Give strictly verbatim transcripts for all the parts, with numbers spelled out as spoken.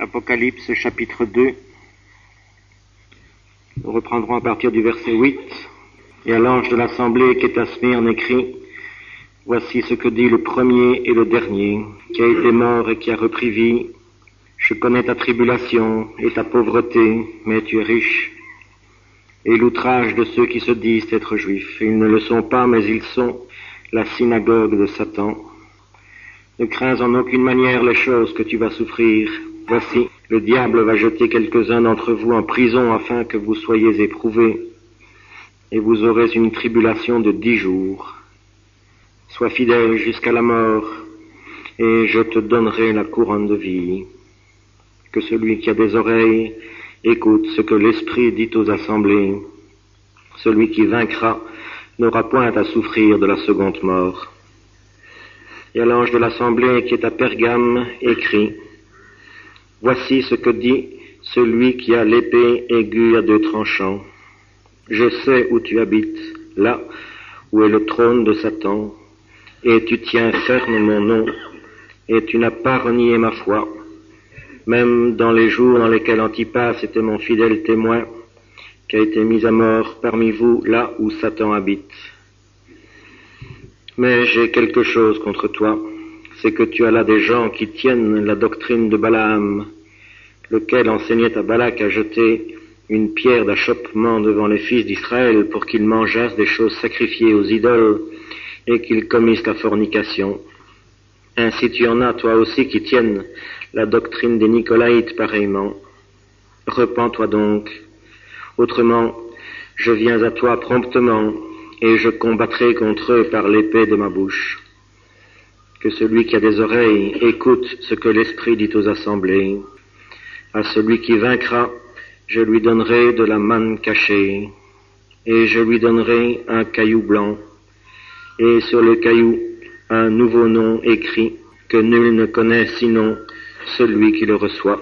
Apocalypse chapitre deux. Nous reprendrons à partir du verset huit. Et à l'ange de l'assemblée qui est à Smyrne écrit: Voici ce que dit le premier et le dernier, qui a été mort et qui a repris vie. Je connais ta tribulation et ta pauvreté, mais tu es riche. Et l'outrage de ceux qui se disent être juifs. Ils ne le sont pas, mais ils sont la synagogue de Satan. Ne crains en aucune manière les choses que tu vas souffrir. Voici, le diable va jeter quelques-uns d'entre vous en prison afin que vous soyez éprouvés, et vous aurez une tribulation de dix jours. Sois fidèle jusqu'à la mort, et je te donnerai la couronne de vie. Que celui qui a des oreilles écoute ce que l'Esprit dit aux assemblées. Celui qui vaincra n'aura point à souffrir de la seconde mort. Et à l'ange de l'assemblée qui est à Pergame écrit: Voici ce que dit celui qui a l'épée aiguë à deux tranchants. Je sais où tu habites, là où est le trône de Satan, et tu tiens ferme mon nom, et tu n'as pas renié ma foi, même dans les jours dans lesquels Antipas était mon fidèle témoin, qui a été mis à mort parmi vous, là où Satan habite. Mais j'ai quelque chose contre toi, c'est que tu as là des gens qui tiennent la doctrine de Balaam, lequel enseignait à Balak à jeter une pierre d'achoppement devant les fils d'Israël pour qu'ils mangeassent des choses sacrifiées aux idoles et qu'ils commissent la fornication. Ainsi tu en as, toi aussi, qui tiennent la doctrine des Nicolaïtes pareillement. Repens-toi donc, autrement je viens à toi promptement, et je combattrai contre eux par l'épée de ma bouche. Que celui qui a des oreilles écoute ce que l'Esprit dit aux assemblées. À celui qui vaincra, je lui donnerai de la manne cachée, et je lui donnerai un caillou blanc, et sur le caillou un nouveau nom écrit que nul ne connaît sinon celui qui le reçoit.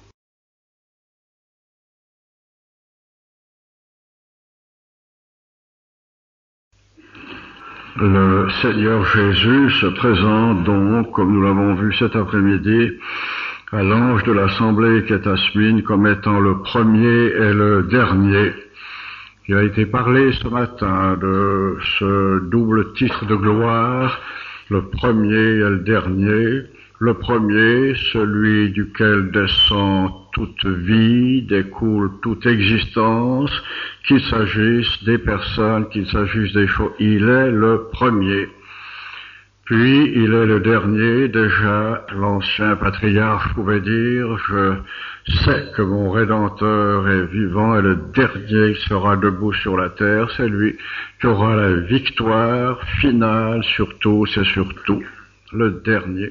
Le Seigneur Jésus se présente donc, comme nous l'avons vu cet après-midi, à l'ange de l'assemblée qui est à Smyrne comme étant le premier et le dernier. Il a été parlé ce matin de ce double titre de gloire, le premier et le dernier. Le premier, celui duquel descend toute vie, découle toute existence, qu'il s'agisse des personnes, qu'il s'agisse des choses. Il est le premier. Puis, il est le dernier. Déjà, l'ancien patriarche pouvait dire: je sais que mon Rédempteur est vivant, et le dernier qui sera debout sur la terre, c'est lui qui aura la victoire finale sur tous et sur tout. Le dernier.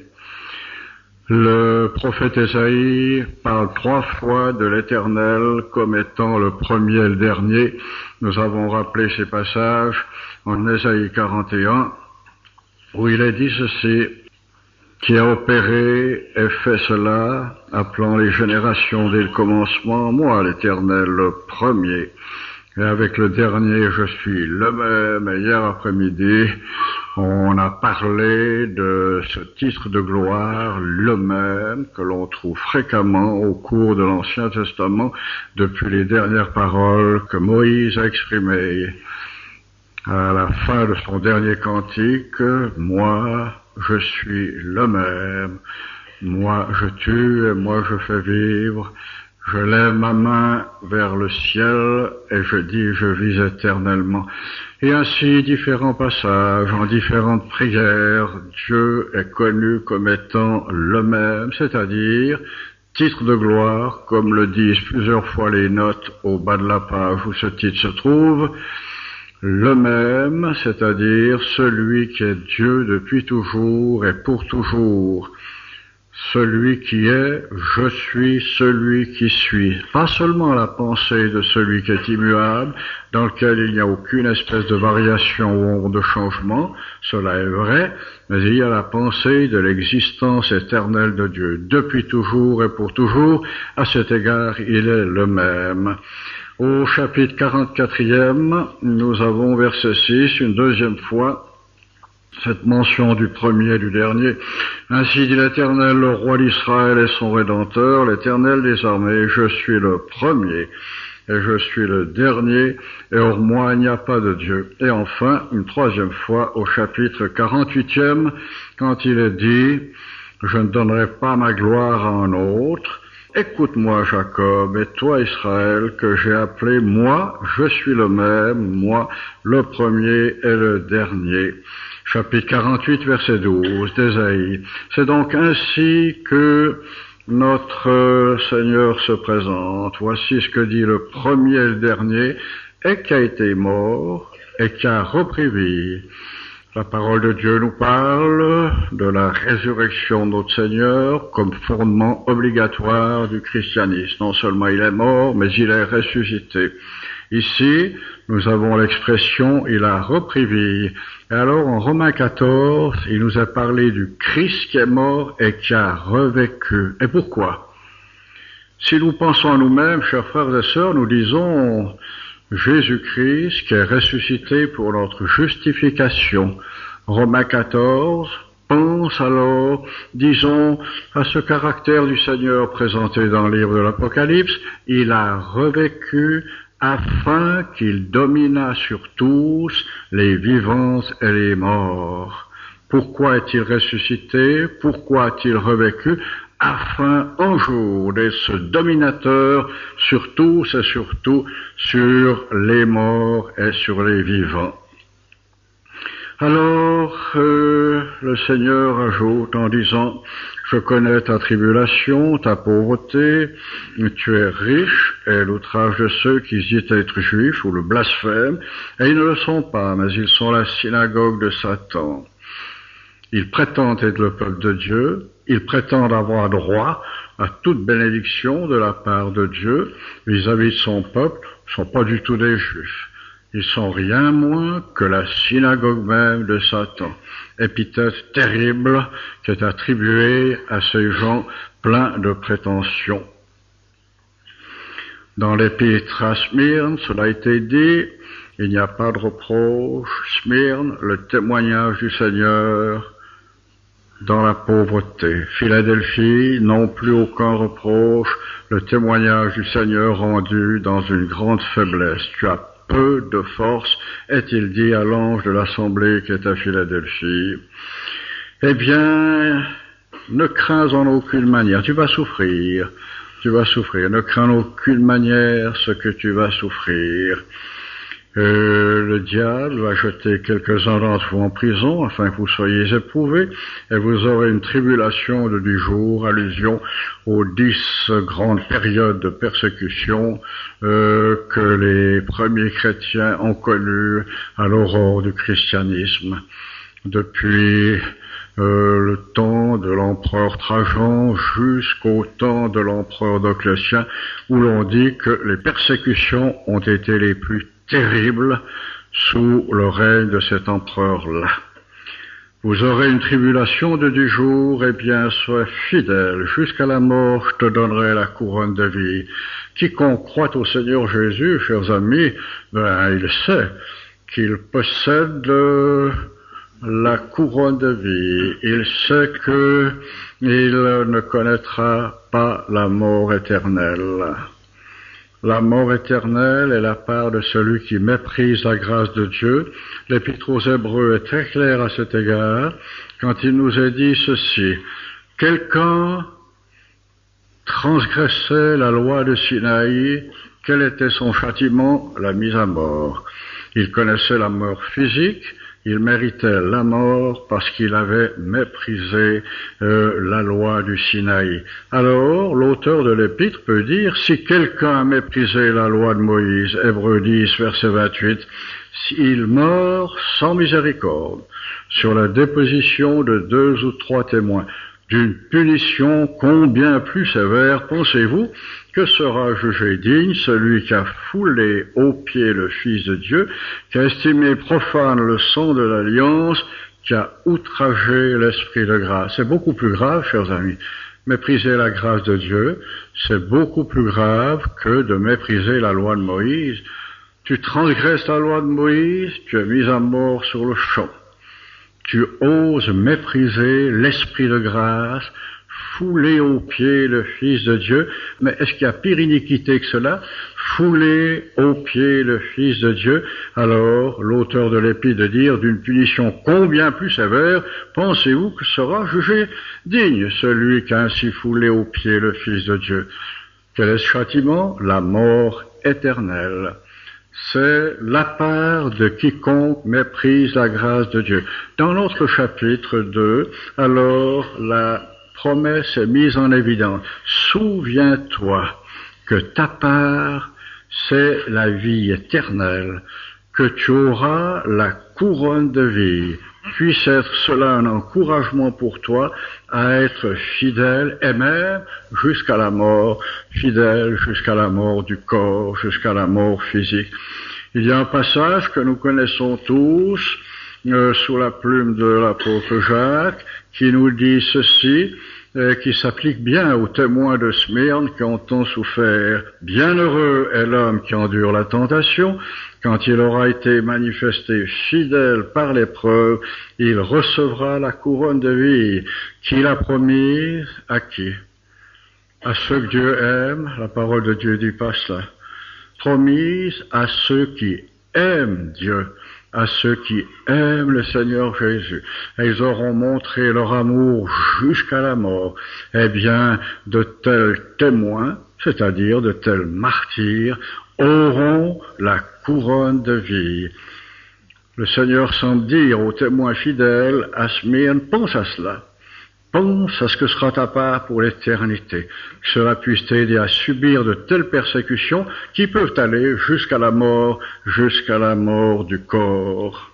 Le prophète Ésaïe parle trois fois de l'Éternel comme étant le premier et le dernier. Nous avons rappelé ces passages en Ésaïe quarante et un, où il est dit ceci: qui a opéré et fait cela, appelant les générations dès le commencement, moi l'Éternel, le premier. Et avec le dernier, je suis le même. Et hier après-midi, on a parlé de ce titre de gloire, le même, que l'on trouve fréquemment au cours de l'Ancien Testament, depuis les dernières paroles que Moïse a exprimées. À la fin de son dernier cantique, moi, je suis le même. Moi, je tue et moi, je fais vivre. Je lève ma main vers le ciel et je dis: je vis éternellement. Et ainsi, différents passages, en différentes prières, Dieu est connu comme étant le même, c'est-à-dire titre de gloire, comme le disent plusieurs fois les notes au bas de la page où ce titre se trouve. Le même, c'est-à-dire celui qui est Dieu depuis toujours et pour toujours. Celui qui est, je suis celui qui suis. Pas seulement la pensée de celui qui est immuable, dans lequel il n'y a aucune espèce de variation ou de changement, cela est vrai, mais il y a la pensée de l'existence éternelle de Dieu, depuis toujours et pour toujours. À cet égard, il est le même. Au chapitre quarante-quatrième, nous avons verset six, une deuxième fois, cette mention du premier et du dernier. Ainsi dit l'Éternel, le roi d'Israël et son Rédempteur, l'Éternel des armées, je suis le premier et je suis le dernier, et hors moi il n'y a pas de Dieu. Et enfin, une troisième fois, au chapitre quarante-huitième, quand il est dit, je ne donnerai pas ma gloire à un autre. Écoute-moi, Jacob, et toi, Israël, que j'ai appelé moi, je suis le même, moi, le premier et le dernier. Chapitre quarante-huit, verset douze d'Ésaïe. C'est donc ainsi que notre Seigneur se présente. Voici ce que dit le premier et le dernier, et qui a été mort, et qui a repris vie. La parole de Dieu nous parle de la résurrection de notre Seigneur comme fondement obligatoire du christianisme. Non seulement il est mort, mais il est ressuscité. Ici, nous avons l'expression « il a repris vie ». Et alors, en Romains quatorze, il nous a parlé du Christ qui est mort et qui a revécu. Et pourquoi? Si nous pensons à nous-mêmes, chers frères et sœurs, nous disons Jésus-Christ qui est ressuscité pour notre justification. Romains quatorze, pense alors, disons, à ce caractère du Seigneur présenté dans le livre de l'Apocalypse. Il a revécu afin qu'il dominât sur tous les vivants et les morts. Pourquoi est-il ressuscité? Pourquoi a-t-il revécu? Afin un jour d'être ce dominateur sur tous et surtout sur les morts et sur les vivants. Alors, euh, le Seigneur ajoute en disant, je connais ta tribulation, ta pauvreté, tu es riche, et l'outrage de ceux qui disent être juifs, ou le blasphème, et ils ne le sont pas, mais ils sont la synagogue de Satan. Ils prétendent être le peuple de Dieu, ils prétendent avoir droit à toute bénédiction de la part de Dieu vis-à-vis de son peuple, ils ne sont pas du tout des juifs. Ils sont rien moins que la synagogue même de Satan. Épithète terrible qui est attribuée à ces gens pleins de prétentions. Dans l'épître à Smyrne, cela a été dit, il n'y a pas de reproche. Smyrne, le témoignage du Seigneur dans la pauvreté. Philadelphie, non plus aucun reproche, le témoignage du Seigneur rendu dans une grande faiblesse. Tu as peu de force, est-il dit à l'ange de l'assemblée qui est à Philadelphie. Eh bien, ne crains en aucune manière, tu vas souffrir, tu vas souffrir, ne crains en aucune manière ce que tu vas souffrir. Euh, le diable va jeter quelques-uns d'entre vous en prison afin que vous soyez éprouvés et vous aurez une tribulation de dix jours, allusion aux dix grandes périodes de persécution euh, que les premiers chrétiens ont connues à l'aurore du christianisme. Depuis euh, le temps de l'empereur Trajan jusqu'au temps de l'empereur Dioclétien, où l'on dit que les persécutions ont été les plus terrible sous le règne de cet empereur-là. Vous aurez une tribulation de dix jours, et bien, sois fidèle, jusqu'à la mort, je te donnerai la couronne de vie. Quiconque croit au Seigneur Jésus, chers amis, ben, il sait qu'il possède la couronne de vie. Il sait que il ne connaîtra pas la mort éternelle. La mort éternelle est la part de celui qui méprise la grâce de Dieu. L'Épître aux Hébreux est très clair à cet égard, quand il nous est dit ceci. Quelqu'un transgressait la loi de Sinaï, quel était son châtiment? La mise à mort. Il connaissait la mort physique, il méritait la mort parce qu'il avait méprisé euh, la loi du Sinaï. Alors, l'auteur de l'épître peut dire, si quelqu'un a méprisé la loi de Moïse, Hébreux dix, verset vingt-huit, il meurt sans miséricorde, sur la déposition de deux ou trois témoins, d'une punition combien plus sévère, pensez-vous, que sera jugé digne celui qui a foulé aux pieds le Fils de Dieu, qui a estimé profane le sang de l'Alliance, qui a outragé l'Esprit de grâce. C'est beaucoup plus grave, chers amis. Mépriser la grâce de Dieu, c'est beaucoup plus grave que de mépriser la loi de Moïse. Tu transgresses la loi de Moïse, tu es mis à mort sur le champ. tu oses mépriser l'esprit de grâce, fouler aux pieds le Fils de Dieu. Mais est-ce qu'il y a pire iniquité que cela? Fouler aux pieds le Fils de Dieu. Alors, l'auteur de l'Épître de dire, d'une punition combien plus sévère, pensez-vous que sera jugé digne celui qui a ainsi foulé aux pieds le Fils de Dieu? Quel est ce châtiment? La mort éternelle. C'est la part de quiconque méprise la grâce de Dieu. Dans notre chapitre deux, alors la promesse est mise en évidence. Souviens-toi que ta part, c'est la vie éternelle, que tu auras la couronne de vie. Puisse être cela un encouragement pour toi à être fidèle et même jusqu'à la mort, fidèle jusqu'à la mort du corps, jusqu'à la mort physique. Il y a un passage que nous connaissons tous, euh, sous la plume de l'apôtre Jacques, qui nous dit ceci, et qui s'applique bien aux témoins de Smyrne qui ont tant souffert. Bienheureux est l'homme qui endure la tentation, quand il aura été manifesté fidèle par l'épreuve, il recevra la couronne de vie qu'il a promise à qui? À ceux que Dieu aime, la parole de Dieu dit pas cela. Promise à ceux qui aiment Dieu, à ceux qui aiment le Seigneur Jésus. Et ils auront montré leur amour jusqu'à la mort. Eh bien, de tels témoins, c'est-à-dire de tels martyrs, auront la couronne de vie. Le Seigneur semble dire aux témoins fidèles à Smyrne, pense à cela. Pense à ce que sera ta part pour l'éternité. Que cela puisse t'aider à subir de telles persécutions qui peuvent aller jusqu'à la mort, jusqu'à la mort du corps.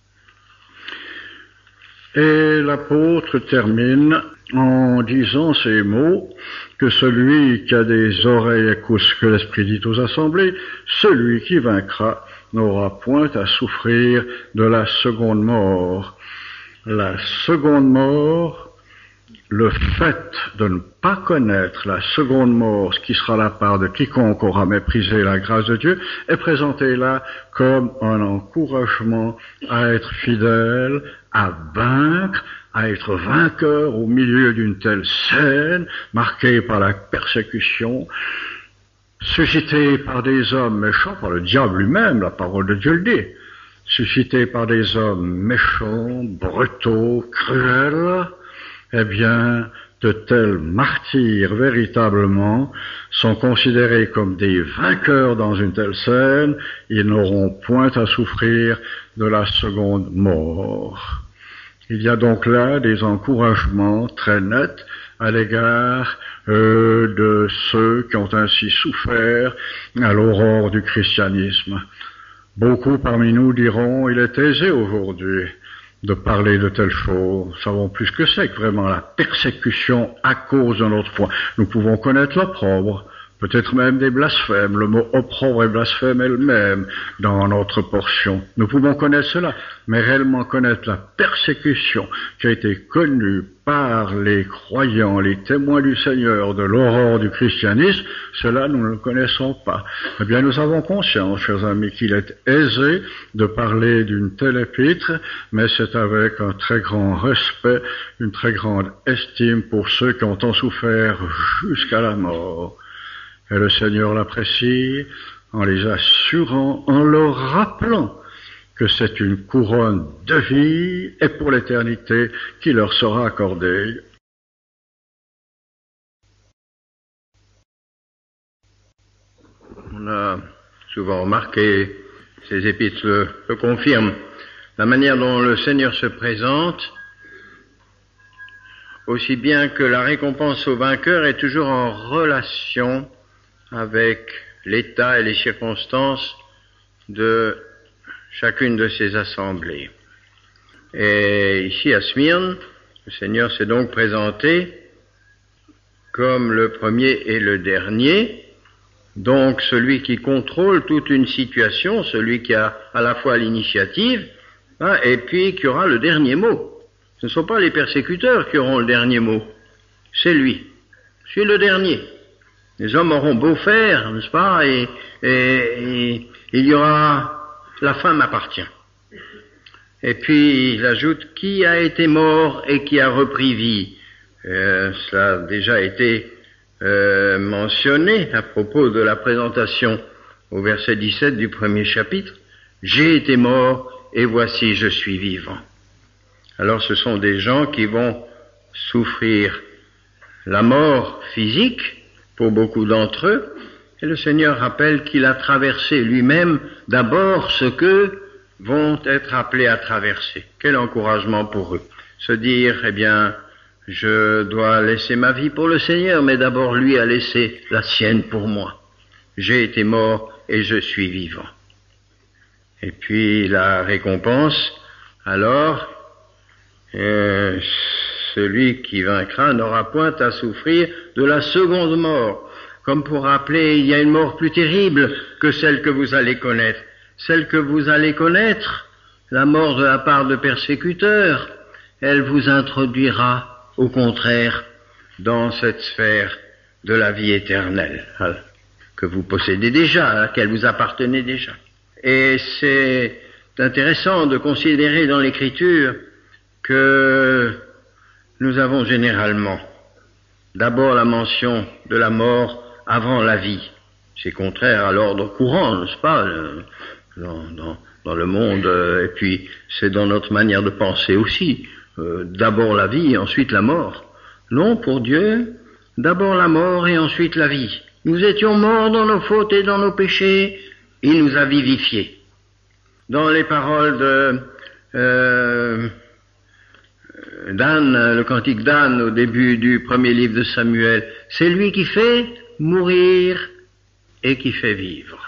Et l'apôtre termine en disant ces mots, que celui qui a des oreilles écoute ce que l'Esprit dit aux assemblées, celui qui vaincra n'aura point à souffrir de la seconde mort. La seconde mort, le fait de ne pas connaître la seconde mort, ce qui sera la part de quiconque aura méprisé la grâce de Dieu, est présenté là comme un encouragement à être fidèle, à vaincre, à être vainqueur au milieu d'une telle scène, marquée par la persécution, suscitée par des hommes méchants, par le diable lui-même, la parole de Dieu le dit, suscitée par des hommes méchants, brutaux, cruels. Eh bien, de tels martyrs, véritablement, sont considérés comme des vainqueurs dans une telle scène, ils n'auront point à souffrir de la seconde mort. Il y a donc là des encouragements très nets à l'égard euh, de ceux qui ont ainsi souffert à l'aurore du christianisme. Beaucoup parmi nous diront, il est aisé aujourd'hui de parler de telles choses. Nous savons plus ce que c'est que vraiment la persécution à cause de notre foi. Nous pouvons connaître l'opprobre, peut-être même des blasphèmes. Le mot opprobre et blasphème est le même dans notre portion. Nous pouvons connaître cela, mais réellement connaître la persécution qui a été connue par les croyants, les témoins du Seigneur de l'aurore du christianisme, cela nous ne le connaissons pas. Eh bien, nous avons conscience, chers amis, qu'il est aisé de parler d'une telle épître, mais c'est avec un très grand respect, une très grande estime pour ceux qui ont tant souffert jusqu'à la mort. Et le Seigneur l'apprécie en les assurant, en leur rappelant que c'est une couronne de vie et pour l'éternité qui leur sera accordée. On a souvent remarqué, ces épîtres le, le confirment, la manière dont le Seigneur se présente, aussi bien que la récompense au vainqueur est toujours en relation avec l'état et les circonstances de chacune de ces assemblées. Et ici à Smyrne, le Seigneur s'est donc présenté comme le premier et le dernier, donc celui qui contrôle toute une situation, celui qui a à la fois l'initiative, hein, et puis qui aura le dernier mot. Ce ne sont pas les persécuteurs qui auront le dernier mot, c'est lui. Je suis le dernier. Les hommes auront beau faire, n'est-ce pas, et, et, et il y aura... La fin m'appartient. Et puis il ajoute qui a été mort et qui a repris vie. Euh, cela a déjà été euh, mentionné à propos de la présentation au verset dix-sept du premier chapitre. J'ai été mort et voici je suis vivant. Alors ce sont des gens qui vont souffrir la mort physique pour beaucoup d'entre eux, et le Seigneur rappelle qu'il a traversé lui-même d'abord ce qu'eux vont être appelés à traverser. Quel encouragement pour eux. Se dire, eh bien, je dois laisser ma vie pour le Seigneur, mais d'abord lui a laissé la sienne pour moi. J'ai été mort et je suis vivant. Et puis la récompense, alors, euh, celui qui vaincra n'aura point à souffrir de la seconde mort. Comme pour rappeler, il y a une mort plus terrible que celle que vous allez connaître. Celle que vous allez connaître, la mort de la part de persécuteurs, elle vous introduira, au contraire, dans cette sphère de la vie éternelle, que vous possédez déjà, à laquelle vous appartenez déjà. Et c'est intéressant de considérer dans l'Écriture que nous avons généralement d'abord la mention de la mort avant la vie. C'est contraire à l'ordre courant, n'est-ce pas, dans, dans, dans le monde, et puis c'est dans notre manière de penser aussi. Euh, d'abord la vie et ensuite la mort. Non, pour Dieu, d'abord la mort et ensuite la vie. Nous étions morts dans nos fautes et dans nos péchés, il nous a vivifiés. Dans les paroles de euh, d'Anne, le cantique d'Anne au début du premier livre de Samuel, c'est lui qui fait mourir et qui fait vivre.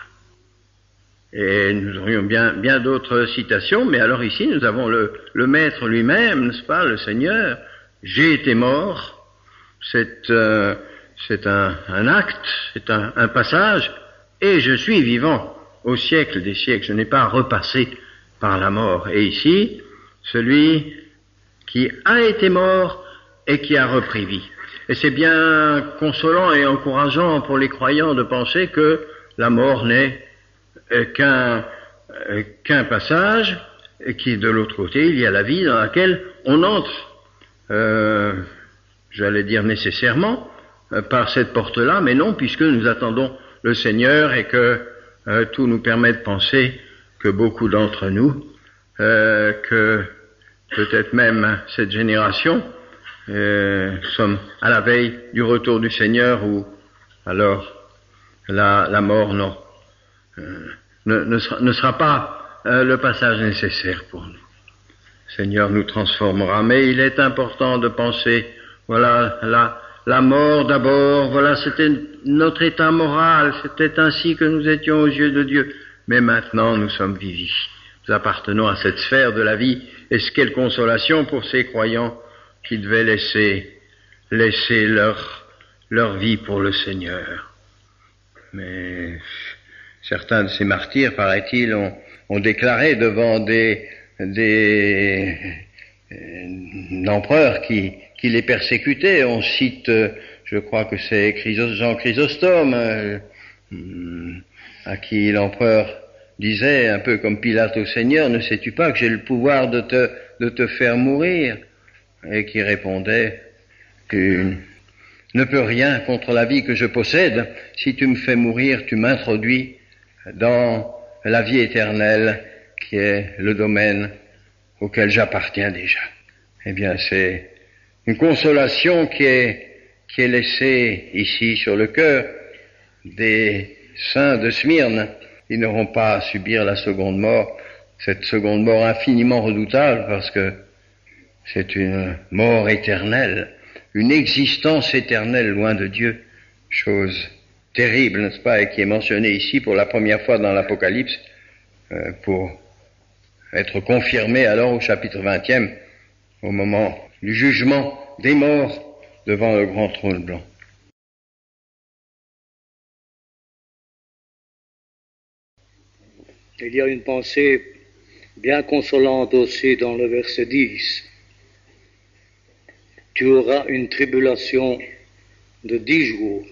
Et nous aurions bien, bien d'autres citations, mais alors ici nous avons le, le Maître lui-même, n'est-ce pas, le Seigneur. J'ai été mort, c'est, euh, c'est un, un acte, c'est un, un passage, et je suis vivant au siècle des siècles. Je n'ai pas repassé par la mort. Et ici, celui qui a été mort et qui a repris vie. Et c'est bien consolant et encourageant pour les croyants de penser que la mort n'est qu'un, qu'un passage, et qui de l'autre côté, il y a la vie dans laquelle on entre, euh, j'allais dire nécessairement, euh, par cette porte-là, mais non, puisque nous attendons le Seigneur et que euh, tout nous permet de penser que beaucoup d'entre nous, euh, que peut-être même cette génération, euh, sommes à la veille du retour du Seigneur, où alors la, la mort non, euh, ne, ne, sera, ne sera pas euh, le passage nécessaire pour nous. Le Seigneur nous transformera, mais il est important de penser, voilà, la, la mort d'abord, voilà, c'était notre état moral, c'était ainsi que nous étions aux yeux de Dieu, mais maintenant nous sommes vivifiés. Nous appartenons à cette sphère de la vie, et ce quelle consolation pour ces croyants qui devaient laisser, laisser leur, leur vie pour le Seigneur. Mais certains de ces martyrs, paraît-il, ont, ont déclaré devant des, des euh, empereurs qui, qui les persécutaient. On cite, euh, je crois que c'est Chrysos, Jean Chrysostome, euh, à qui l'empereur disait, un peu comme Pilate au Seigneur, ne sais-tu pas que j'ai le pouvoir de te, de te faire mourir? Et qui répondait, tu ne peux rien contre la vie que je possède. Si tu me fais mourir, tu m'introduis dans la vie éternelle qui est le domaine auquel j'appartiens déjà. Eh bien, c'est une consolation qui est, qui est laissée ici sur le cœur des saints de Smyrne. Ils n'auront pas à subir la seconde mort, cette seconde mort infiniment redoutable, parce que c'est une mort éternelle, une existence éternelle loin de Dieu, chose terrible, n'est-ce pas, et qui est mentionnée ici pour la première fois dans l'Apocalypse, euh, pour être confirmée alors au chapitre vingtième, au moment du jugement des morts devant le grand trône blanc. Il y a une pensée bien consolante aussi dans le verset dix. Tu auras une tribulation de dix jours.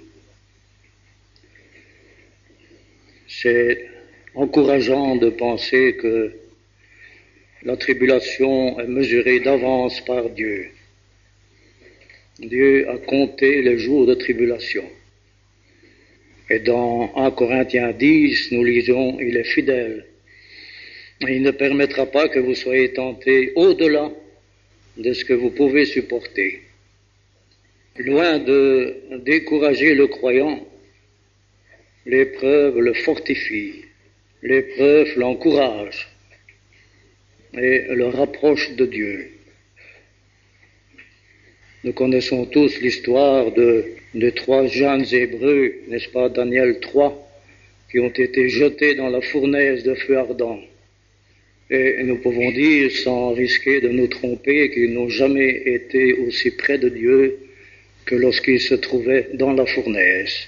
C'est encourageant de penser que La tribulation est mesurée d'avance par Dieu. Dieu a compté les jours de tribulation. Et dans un Corinthiens dix, nous lisons, il est fidèle. Et il ne permettra pas que vous soyez tentés au-delà de ce que vous pouvez supporter. Loin de décourager le croyant, l'épreuve le fortifie, l'épreuve l'encourage et le rapproche de Dieu. Nous connaissons tous l'histoire de, de trois jeunes Hébreux, n'est-ce pas, Daniel trois, qui ont été jetés dans la fournaise de feu ardent. Et nous pouvons dire, sans risquer de nous tromper, qu'ils n'ont jamais été aussi près de Dieu que lorsqu'ils se trouvaient dans la fournaise.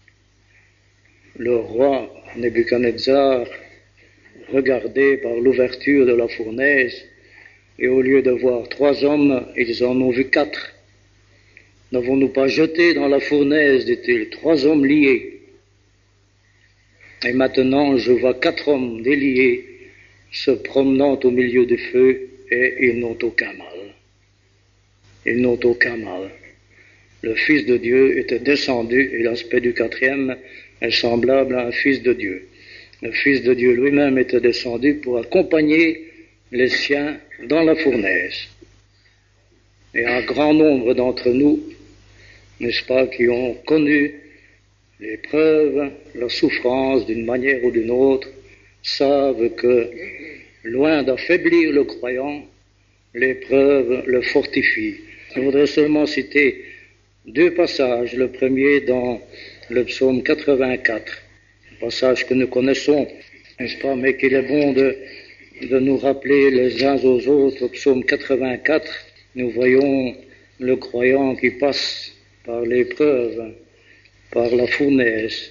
Le roi Nebuchadnezzar regardait par l'ouverture de la fournaise, et au lieu de voir trois hommes, ils en ont vu quatre. N'avons-nous pas jeté dans la fournaise, dit-il, trois hommes liés? Et maintenant, je vois quatre hommes déliés se promenant au milieu du feu, et ils n'ont aucun mal. Ils n'ont aucun mal. Le Fils de Dieu était descendu, et l'aspect du quatrième est semblable à un Fils de Dieu. Le Fils de Dieu lui-même était descendu pour accompagner les siens dans la fournaise. Et un grand nombre d'entre nous, n'est-ce pas, qui ont connu l'épreuve, la souffrance d'une manière ou d'une autre, savent que, loin d'affaiblir le croyant, l'épreuve le fortifie. Je voudrais seulement citer deux passages. Le premier dans le psaume quatre-vingt-quatre, un passage que nous connaissons, n'est-ce pas, mais qu'il est bon de, de nous rappeler les uns aux autres. Au psaume quatre-vingt-quatre, nous voyons le croyant qui passe par l'épreuve, par la fournaise.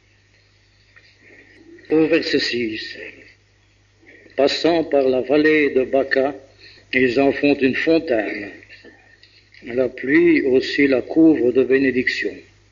Au verset six, passant par la vallée de Baca, ils en font une fontaine. La pluie aussi la couvre de bénédictions.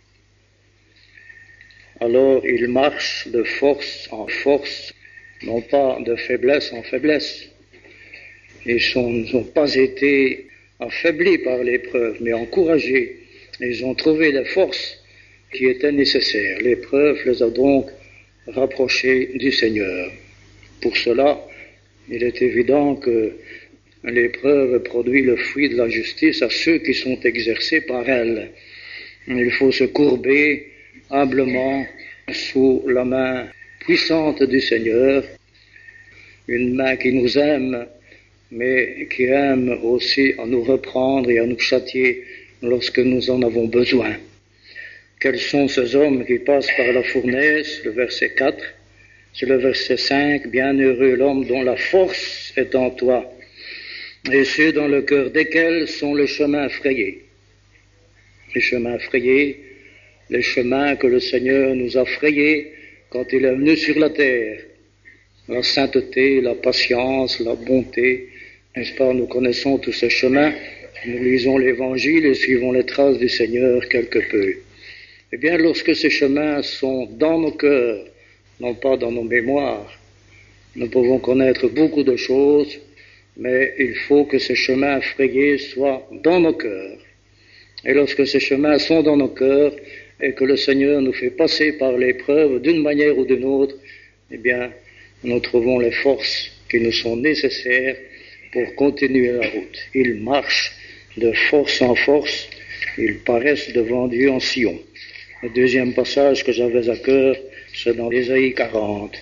Alors ils marchent de force en force, non pas de faiblesse en faiblesse. Ils n'ont pas été affaiblis par l'épreuve, mais encouragés. Ils ont trouvé la force qui était nécessaire. L'épreuve les a donc rapprochés du Seigneur. Pour cela, il est évident que l'épreuve produit le fruit de la justice à ceux qui sont exercés par elle. Il faut se courber humblement sous la main puissante du Seigneur, une main qui nous aime, mais qui aime aussi à nous reprendre et à nous châtier lorsque nous en avons besoin. Quels sont ces hommes qui passent par la fournaise? Le verset quatre. C'est le verset cinq. Bienheureux l'homme dont la force est en toi, et ceux dans le cœur desquels sont les chemins frayés. Les chemins frayés, les chemins que le Seigneur nous a frayés quand il est venu sur la terre. La sainteté, la patience, la bonté, n'est-ce pas? Nous connaissons tous ces chemins. Nous lisons l'Évangile et suivons les traces du Seigneur quelque peu. Eh bien, lorsque ces chemins sont dans nos cœurs, non pas dans nos mémoires, nous pouvons connaître beaucoup de choses, mais il faut que ces chemins frayés soient dans nos cœurs. Et lorsque ces chemins sont dans nos cœurs et que le Seigneur nous fait passer par l'épreuve d'une manière ou d'une autre, eh bien, nous trouvons les forces qui nous sont nécessaires pour continuer la route. Ils marchent de force en force, ils paraissent devant Dieu en Sion. Le deuxième passage que j'avais à cœur, c'est dans Ésaïe quarante.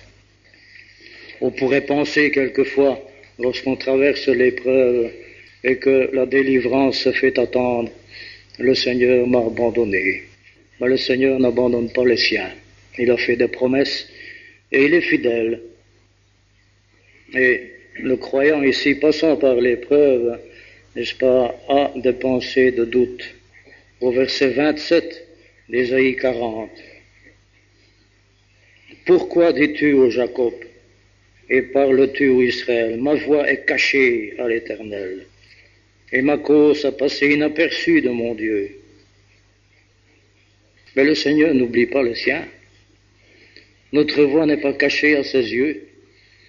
On pourrait penser quelquefois, lorsqu'on traverse l'épreuve et que la délivrance se fait attendre, le Seigneur m'a abandonné. Mais le Seigneur n'abandonne pas les siens. Il a fait des promesses et il est fidèle. Et le croyant ici, passant par l'épreuve, n'est-ce pas, a des pensées de doute. Au verset vingt-sept d'Ésaïe quarante. Pourquoi dis-tu ô Jacob et parles-tu ô Israël, ma voix est cachée à l'Éternel et ma cause a passé inaperçue de mon Dieu. Mais le Seigneur n'oublie pas le sien. Notre voix n'est pas cachée à ses yeux.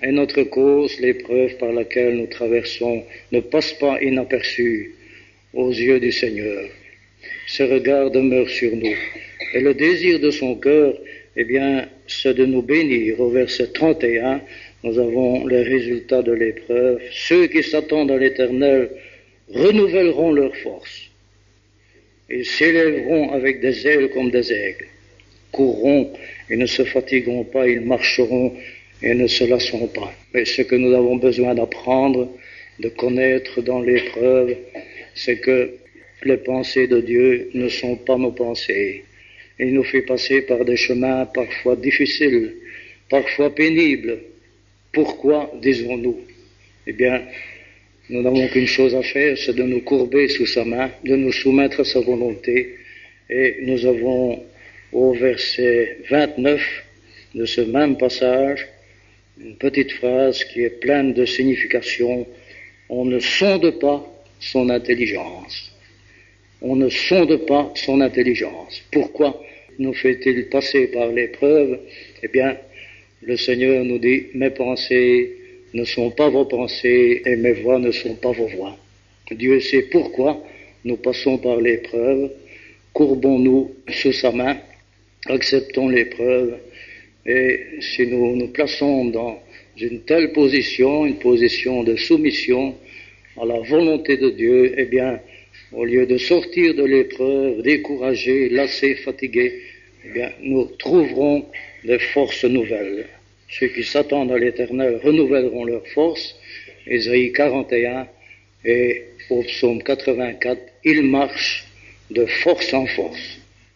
Et notre cause, l'épreuve par laquelle nous traversons, ne passe pas inaperçue aux yeux du Seigneur. Ses regards demeurent sur nous. Et le désir de son cœur, eh bien, c'est de nous bénir. Au verset trente et un, nous avons les résultats de l'épreuve. Ceux qui s'attendent à l'Éternel renouvelleront leur force. Ils s'élèveront avec des ailes comme des aigles, courront et ne se fatigueront pas, ils marcheront et ne se lasseront pas. Mais ce que nous avons besoin d'apprendre, de connaître dans l'épreuve, c'est que les pensées de Dieu ne sont pas nos pensées. Il nous fait passer par des chemins parfois difficiles, parfois pénibles. Pourquoi, disons-nous? Eh bien, nous n'avons qu'une chose à faire, c'est de nous courber sous sa main, de nous soumettre à sa volonté. Et nous avons au verset vingt-neuf de ce même passage une petite phrase qui est pleine de signification. On ne sonde pas son intelligence. On ne sonde pas son intelligence. Pourquoi nous fait-il passer par l'épreuve? Eh bien, le Seigneur nous dit, mes pensées ne sont pas vos pensées et mes voies ne sont pas vos voies. Dieu sait pourquoi nous passons par l'épreuve. Courbons-nous sous sa main, acceptons l'épreuve, et si nous nous plaçons dans une telle position, une position de soumission à la volonté de Dieu, eh bien, au lieu de sortir de l'épreuve, découragés, lassés, fatigués, eh bien, nous trouverons des forces nouvelles. Ceux qui s'attendent à l'Éternel renouvelleront leurs forces. Ésaïe quarante et un et au psaume quatre-vingt-quatre, ils marchent de force en force.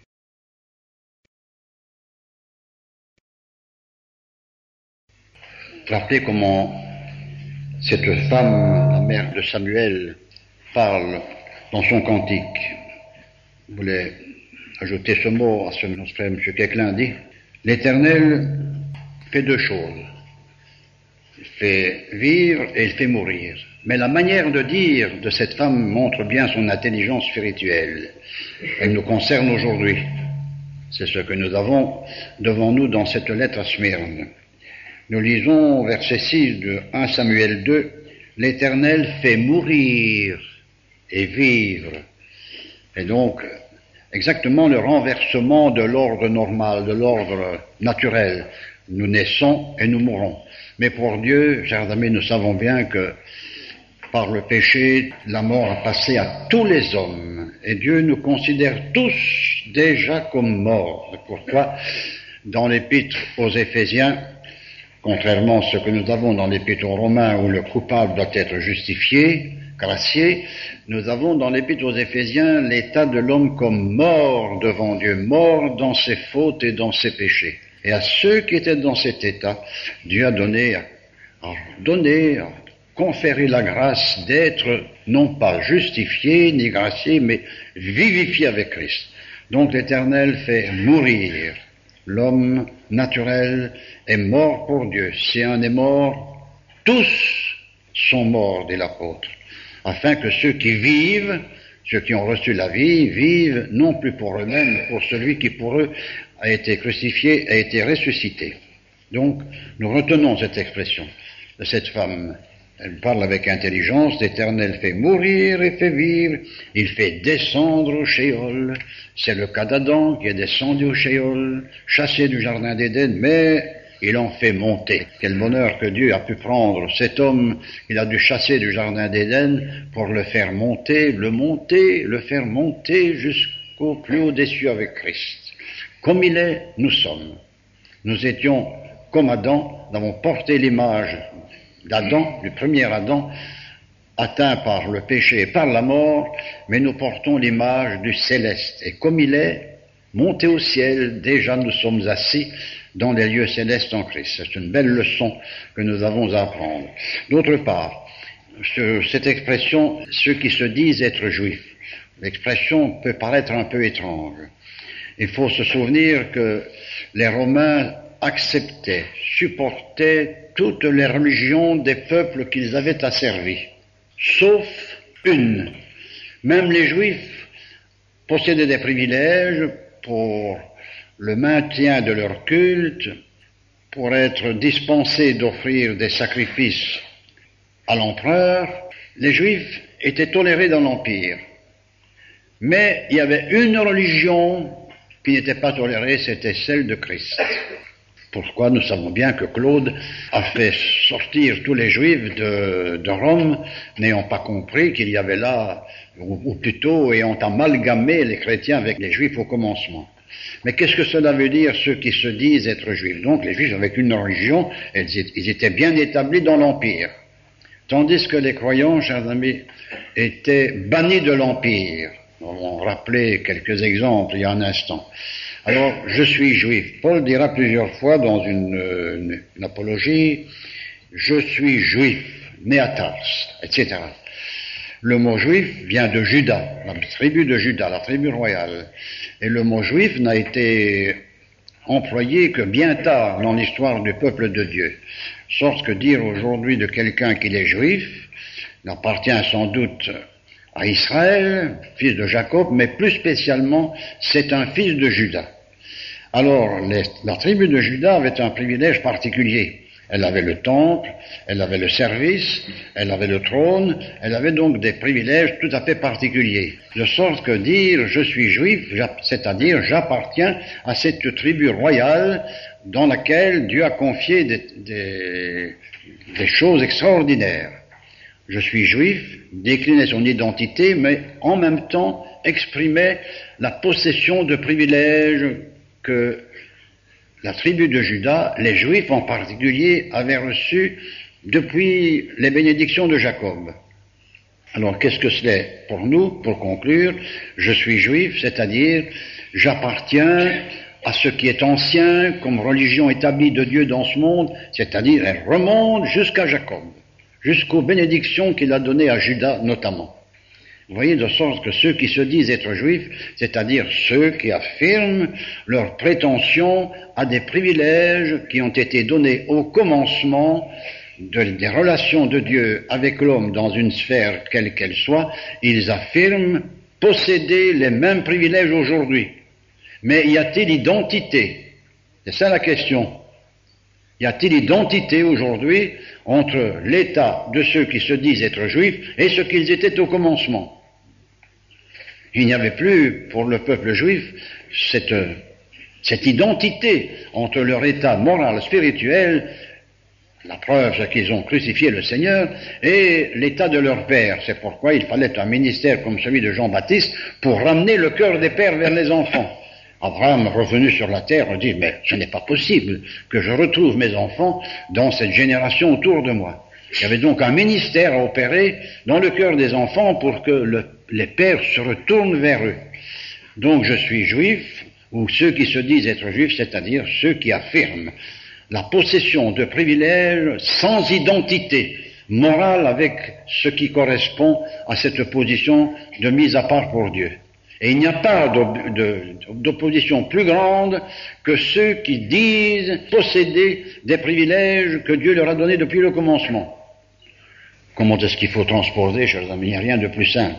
Rappelez comment cette femme, la mère de Samuel, parle dans son cantique. Je voulais ajouter ce mot à ce que notre frère M. Quéclin dit. L'Éternel fait deux choses. Il fait vivre et il fait mourir. Mais la manière de dire de cette femme montre bien son intelligence spirituelle. Elle nous concerne aujourd'hui. C'est ce que nous avons devant nous dans cette lettre à Smyrne. Nous lisons au verset six de premier Samuel deux, « L'Éternel fait mourir et vivre ». Et donc, exactement le renversement de l'ordre normal, de l'ordre naturel. Nous naissons et nous mourons. Mais pour Dieu, chers amis, nous savons bien que par le péché, la mort a passé à tous les hommes. Et Dieu nous considère tous déjà comme morts. C'est pourquoi, dans l'épître aux Éphésiens, contrairement à ce que nous avons dans l'épître aux Romains où le coupable doit être justifié, gracié, nous avons dans l'épître aux Éphésiens l'état de l'homme comme mort devant Dieu, mort dans ses fautes et dans ses péchés. Et à ceux qui étaient dans cet état, Dieu a donné, a donné, a conféré la grâce d'être non pas justifié ni gracié, mais vivifié avec Christ. Donc l'Éternel fait mourir. L'homme naturel est mort pour Dieu. Si un est mort, tous sont morts, dit l'apôtre, afin que ceux qui vivent, ceux qui ont reçu la vie, vivent non plus pour eux-mêmes, mais pour celui qui pour eux a été crucifié, a été ressuscité. Donc, nous retenons cette expression de cette femme. Elle parle avec intelligence, l'Éternel fait mourir et fait vivre, il fait descendre au Sheol. C'est le cas d'Adam qui est descendu au Sheol, chassé du jardin d'Éden, mais il en fait monter. Quel bonheur que Dieu a pu prendre cet homme, il a dû chasser du jardin d'Éden pour le faire monter, le monter, le faire monter jusqu'au plus haut des cieux avec Christ. Comme il est, nous sommes. Nous étions comme Adam, nous avons porté l'image d'Adam, du premier Adam, atteint par le péché et par la mort, mais nous portons l'image du céleste. Et comme il est, monté au ciel, déjà nous sommes assis dans les lieux célestes en Christ. C'est une belle leçon que nous avons à apprendre. D'autre part, ce, cette expression, ceux qui se disent être juifs, l'expression peut paraître un peu étrange. Il faut se souvenir que les Romains acceptaient, supportaient toutes les religions des peuples qu'ils avaient asservis, sauf une. Même les Juifs possédaient des privilèges pour le maintien de leur culte, pour être dispensés d'offrir des sacrifices à l'empereur, les Juifs étaient tolérés dans l'Empire. Mais il y avait une religion qui n'était pas tolérée, c'était celle de Christ. Pourquoi? Nous savons bien que Claude a fait sortir tous les Juifs de, de Rome, n'ayant pas compris qu'il y avait là, ou, ou plutôt ayant amalgamé les chrétiens avec les Juifs au commencement. Mais qu'est-ce que cela veut dire, ceux qui se disent être Juifs? Donc les Juifs avec une religion, ils étaient bien établis dans l'Empire. Tandis que les croyants, chers amis, étaient bannis de l'Empire. On rappelait quelques exemples il y a un instant. Alors, je suis juif. Paul dira plusieurs fois dans une, une, une apologie, je suis juif, né à Tars, et cetera. Le mot juif vient de Juda, la tribu de Juda, la tribu royale. Et le mot juif n'a été employé que bien tard dans l'histoire du peuple de Dieu. Sorte que dire aujourd'hui de quelqu'un qu'il est juif, il appartient sans doute à Israël, fils de Jacob, mais plus spécialement, c'est un fils de Juda. Alors, les, la tribu de Juda avait un privilège particulier. Elle avait le temple, elle avait le service, elle avait le trône, elle avait donc des privilèges tout à fait particuliers. De sorte que dire « je suis juif », c'est-à-dire « j'appartiens à cette tribu royale dans laquelle Dieu a confié des, des, des choses extraordinaires ». Je suis juif, déclinait son identité, mais en même temps exprimait la possession de privilèges que la tribu de Juda, les Juifs en particulier, avaient reçus depuis les bénédictions de Jacob. Alors qu'est-ce que c'est pour nous, pour conclure? Je suis juif, c'est-à-dire j'appartiens à ce qui est ancien comme religion établie de Dieu dans ce monde, c'est-à-dire elle remonte jusqu'à Jacob, jusqu'aux bénédictions qu'il a données à Juda notamment. Vous voyez, de sorte que ceux qui se disent être juifs, c'est-à-dire ceux qui affirment leur prétention à des privilèges qui ont été donnés au commencement de, des relations de Dieu avec l'homme dans une sphère quelle qu'elle soit, ils affirment posséder les mêmes privilèges aujourd'hui. Mais y a-t-il identité? C'est ça la question. Y a-t-il identité aujourd'hui entre l'état de ceux qui se disent être juifs et ce qu'ils étaient au commencement? Il n'y avait plus pour le peuple juif cette, cette identité entre leur état moral, spirituel, la preuve c'est qu'ils ont crucifié le Seigneur, et l'état de leur père. C'est pourquoi il fallait un ministère comme celui de Jean-Baptiste pour ramener le cœur des pères vers les enfants. Abraham, revenu sur la terre, dit « Mais ce n'est pas possible que je retrouve mes enfants dans cette génération autour de moi. » Il y avait donc un ministère à opérer dans le cœur des enfants pour que le, les pères se retournent vers eux. Donc je suis juif, ou ceux qui se disent être juifs, c'est-à-dire ceux qui affirment la possession de privilèges sans identité morale avec ce qui correspond à cette position de mise à part pour Dieu. Et il n'y a pas d'opposition plus grande que ceux qui disent posséder des privilèges que Dieu leur a donnés depuis le commencement. Comment est-ce qu'il faut transposer, chers amis? Il n'y a rien de plus simple.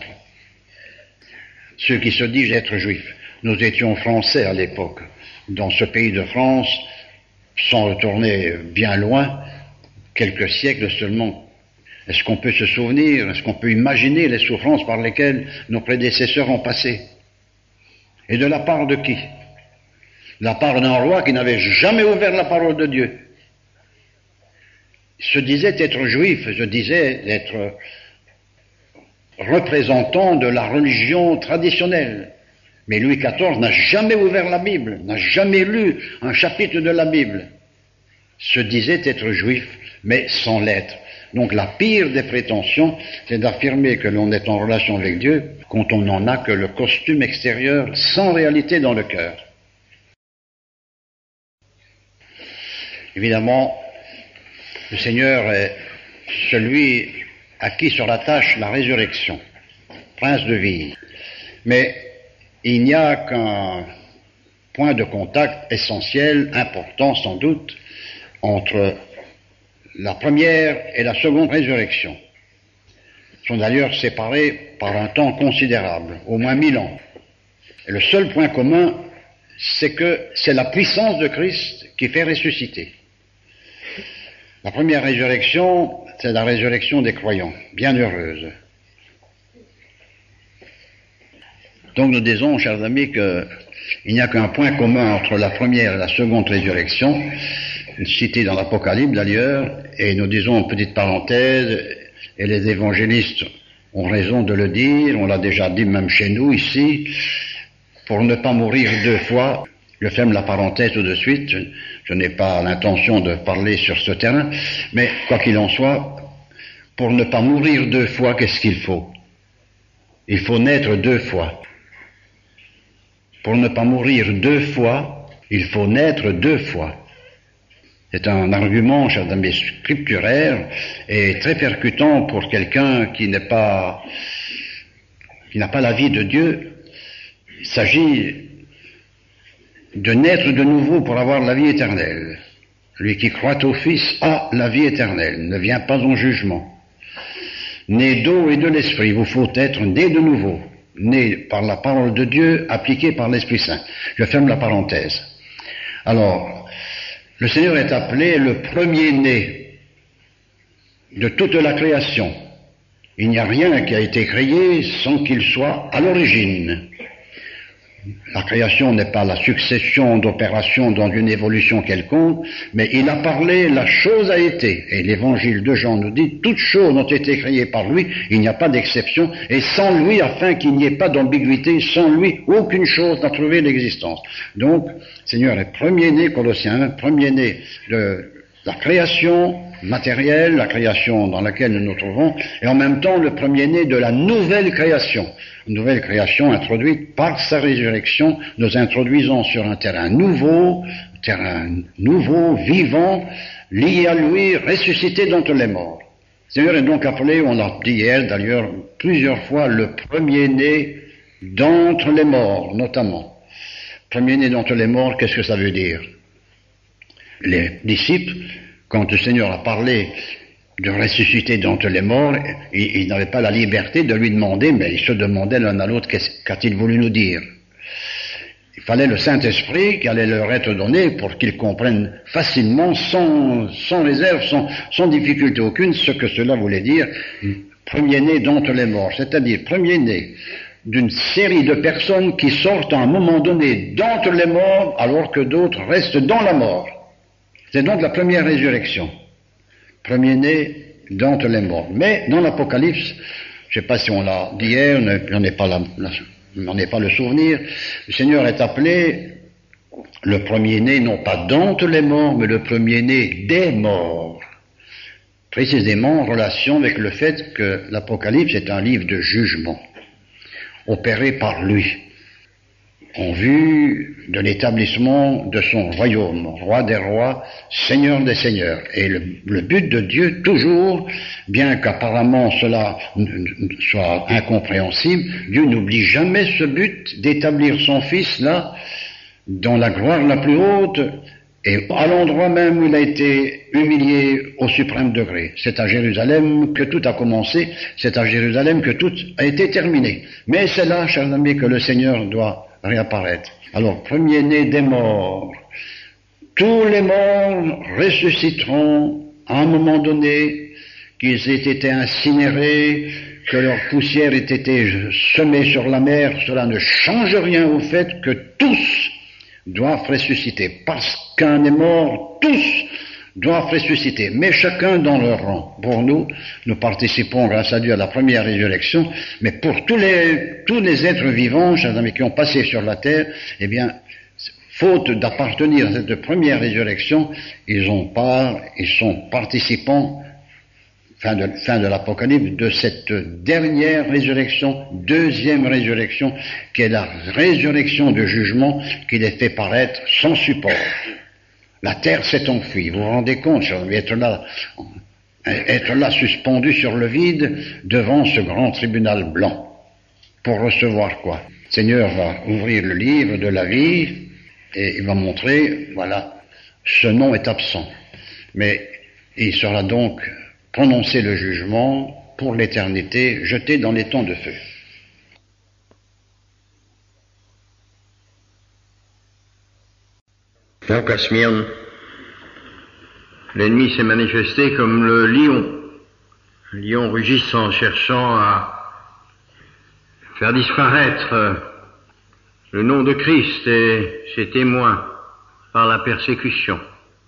Ceux qui se disent être juifs. Nous étions français à l'époque. Dans ce pays de France, sans retourner bien loin, quelques siècles seulement. Est-ce qu'on peut se souvenir, est-ce qu'on peut imaginer les souffrances par lesquelles nos prédécesseurs ont passé? Et de la part de qui? De la part d'un roi qui n'avait jamais ouvert la parole de Dieu. Il se disait être juif, se disait être représentant de la religion traditionnelle. Mais Louis quatorze n'a jamais ouvert la Bible, n'a jamais lu un chapitre de la Bible. Se disait être juif, mais sans l'être. Donc la pire des prétentions, c'est d'affirmer que l'on est en relation avec Dieu quand on n'en a que le costume extérieur, sans réalité dans le cœur. Évidemment, le Seigneur est celui à qui se rattache la résurrection, prince de vie. Mais il n'y a qu'un point de contact essentiel, important sans doute, entre la première et la seconde résurrection. Ils sont d'ailleurs séparés par un temps considérable, au moins mille ans. Et le seul point commun, c'est que c'est la puissance de Christ qui fait ressusciter. La première résurrection, c'est la résurrection des croyants, bien heureuse. Donc nous disons, chers amis, qu'il n'y a qu'un point commun entre la première et la seconde résurrection, citée dans l'Apocalypse d'ailleurs, et nous disons, petite parenthèse, et les évangélistes ont raison de le dire, on l'a déjà dit même chez nous ici, pour ne pas mourir deux fois. Je ferme la parenthèse tout de suite, je, je n'ai pas l'intention de parler sur ce terrain, mais quoi qu'il en soit, pour ne pas mourir deux fois, qu'est-ce qu'il faut? Il faut naître deux fois. Pour ne pas mourir deux fois, il faut naître deux fois. C'est un argument, chers amis, scripturaire et très percutant pour quelqu'un qui n'est pas, qui n'a pas la vie de Dieu. Il s'agit de naître de nouveau pour avoir la vie éternelle. Lui qui croit au Fils a la vie éternelle, ne vient pas en jugement. Né d'eau et de l'Esprit, vous faut être né de nouveau, né par la parole de Dieu, appliquée par l'Esprit Saint. Je ferme la parenthèse. Alors, le Seigneur est appelé le premier-né de toute la création. Il n'y a rien qui a été créé sans qu'il soit à l'origine. La création n'est pas la succession d'opérations dans une évolution quelconque, mais il a parlé, la chose a été. Et l'évangile de Jean nous dit, toutes choses ont été créées par lui, il n'y a pas d'exception, et sans lui, afin qu'il n'y ait pas d'ambiguïté, sans lui, aucune chose n'a trouvé l'existence. Donc, Seigneur est premier-né, Colossiens, premier-né de la création matérielle, la création dans laquelle nous nous trouvons, et en même temps le premier-né de la nouvelle création. Une nouvelle création introduite par sa résurrection, nous introduisons sur un terrain nouveau, terrain nouveau, vivant, lié à lui, ressuscité d'entre les morts. Le Seigneur est donc appelé, on l'a dit hier d'ailleurs plusieurs fois, le premier-né d'entre les morts, notamment. Premier-né d'entre les morts, qu'est-ce que ça veut dire? Les disciples, quand le Seigneur a parlé de ressusciter d'entre les morts, ils, ils n'avaient pas la liberté de lui demander, mais ils se demandaient l'un à l'autre qu'a-t-il voulu nous dire. Il fallait le Saint-Esprit qui allait leur être donné pour qu'ils comprennent facilement, sans, sans réserve, sans, sans difficulté aucune, ce que cela voulait dire, premier-né d'entre les morts, c'est-à-dire premier-né d'une série de personnes qui sortent à un moment donné d'entre les morts, alors que d'autres restent dans la mort. C'est donc la première résurrection. Premier-né d'entre les morts. Mais dans l'Apocalypse, je ne sais pas si on l'a dit hier, on n'en pas, pas le souvenir, le Seigneur est appelé le premier-né, non pas d'entre les morts, mais le premier-né des morts. Précisément en relation avec le fait que l'Apocalypse est un livre de jugement, opéré par lui, en vue de l'établissement de son royaume, roi des rois, seigneur des seigneurs. Et le, le but de Dieu, toujours, bien qu'apparemment cela soit incompréhensible, Dieu n'oublie jamais ce but d'établir son Fils là, dans la gloire la plus haute, et à l'endroit même où il a été humilié au suprême degré. C'est à Jérusalem que tout a commencé, c'est à Jérusalem que tout a été terminé. Mais c'est là, chers amis, que le Seigneur doit réapparaître. Alors, premier-né des morts. Tous les morts ressusciteront à un moment donné, qu'ils aient été incinérés, que leur poussière ait été semée sur la mer. Cela ne change rien au fait que tous doivent ressusciter. Parce qu'un est mort, tous doivent ressusciter, mais chacun dans leur rang. Pour nous, nous participons, grâce à Dieu, à la première résurrection, mais pour tous les, tous les êtres vivants, chers amis, qui ont passé sur la terre, eh bien, faute d'appartenir à cette première résurrection, ils ont part, ils sont participants, fin de, fin de l'Apocalypse, de cette dernière résurrection, deuxième résurrection, qui est la résurrection de jugement qui les fait paraître sans support. La terre s'est enfuie. Vous vous rendez compte, être là, être là suspendu sur le vide devant ce grand tribunal blanc. Pour recevoir quoi? Le Seigneur va ouvrir le livre de la vie et il va montrer, voilà, ce nom est absent. Mais il sera donc prononcé le jugement pour l'éternité, jeté dans les temps de feu. Donc à Smyrne, l'ennemi s'est manifesté comme le lion, un lion rugissant, cherchant à faire disparaître le nom de Christ et ses témoins par la persécution.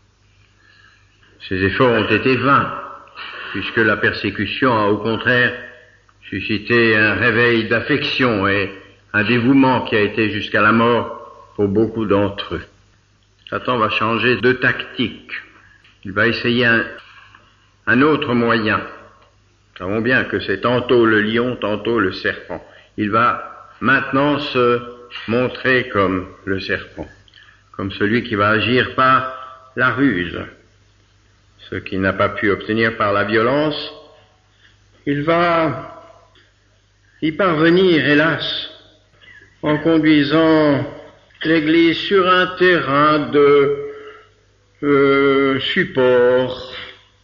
Ces efforts ont été vains, puisque la persécution a au contraire suscité un réveil d'affection et un dévouement qui a été jusqu'à la mort pour beaucoup d'entre eux. Satan va changer de tactique. Il va essayer un, un autre moyen. Nous savons bien que c'est tantôt le lion, tantôt le serpent. Il va maintenant se montrer comme le serpent, comme celui qui va agir par la ruse. Ce qu'il n'a pas pu obtenir par la violence, il va y parvenir, hélas, en conduisant l'Église sur un terrain de euh, support,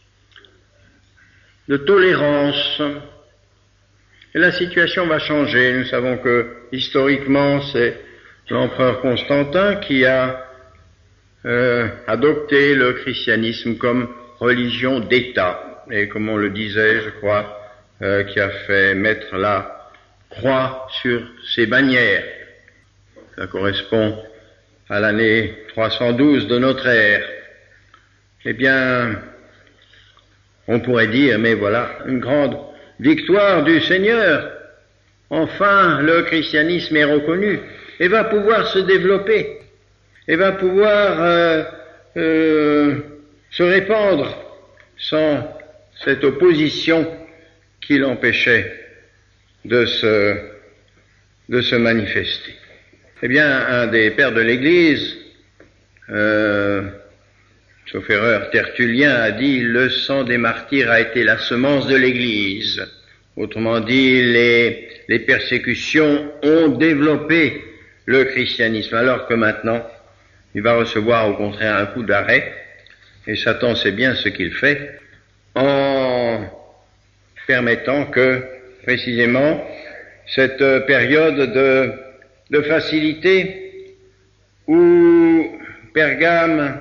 de tolérance. Et la situation va changer. Nous savons que, historiquement, c'est l'empereur Constantin qui a euh, adopté le christianisme comme religion d'État. Et comme on le disait, je crois, euh, qui a fait mettre la croix sur ses bannières. Ça correspond à l'année trois cent douze de notre ère. Eh bien, on pourrait dire, mais voilà, une grande victoire du Seigneur. Enfin, le christianisme est reconnu et va pouvoir se développer et va pouvoir euh, euh, se répandre sans cette opposition qui l'empêchait de se, de se manifester. Eh bien, un des pères de l'Église, euh, sauf erreur, Tertullien a dit « Le sang des martyrs a été la semence de l'Église ». Autrement dit, les, les persécutions ont développé le christianisme, alors que maintenant, il va recevoir au contraire un coup d'arrêt, et Satan sait bien ce qu'il fait, en permettant que, précisément, cette période de, de facilité où Pergame,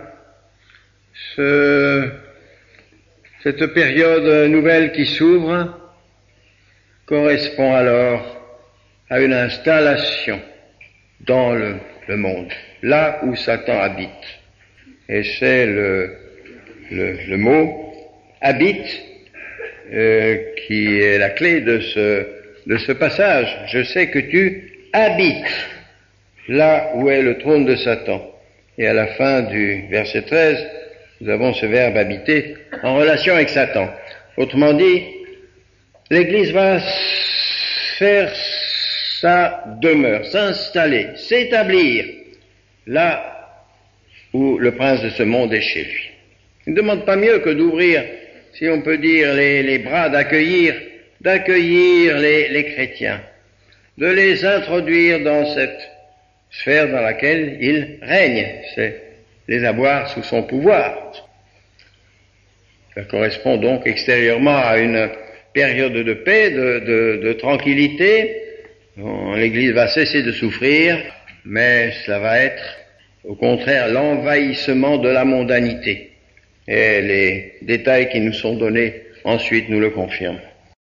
ce, cette période nouvelle qui s'ouvre, correspond alors à une installation dans le, le monde, là où Satan habite. Et c'est le, le, le mot « habite » euh, qui est la clé de ce, de ce passage. Je sais que tu habites là où est le trône de Satan. Et à la fin du verset treize, nous avons ce verbe « habiter » en relation avec Satan. Autrement dit, l'Église va faire sa demeure, s'installer, s'établir là où le prince de ce monde est chez lui. Il ne demande pas mieux que d'ouvrir, si on peut dire, les, les bras, d'accueillir, d'accueillir les, les chrétiens, de les introduire dans cette sphère dans laquelle il règne, c'est les avoir sous son pouvoir. Ça correspond donc extérieurement à une période de paix, de, de, de tranquillité. L'Église va cesser de souffrir, mais cela va être au contraire l'envahissement de la mondanité. Et les détails qui nous sont donnés ensuite nous le confirment.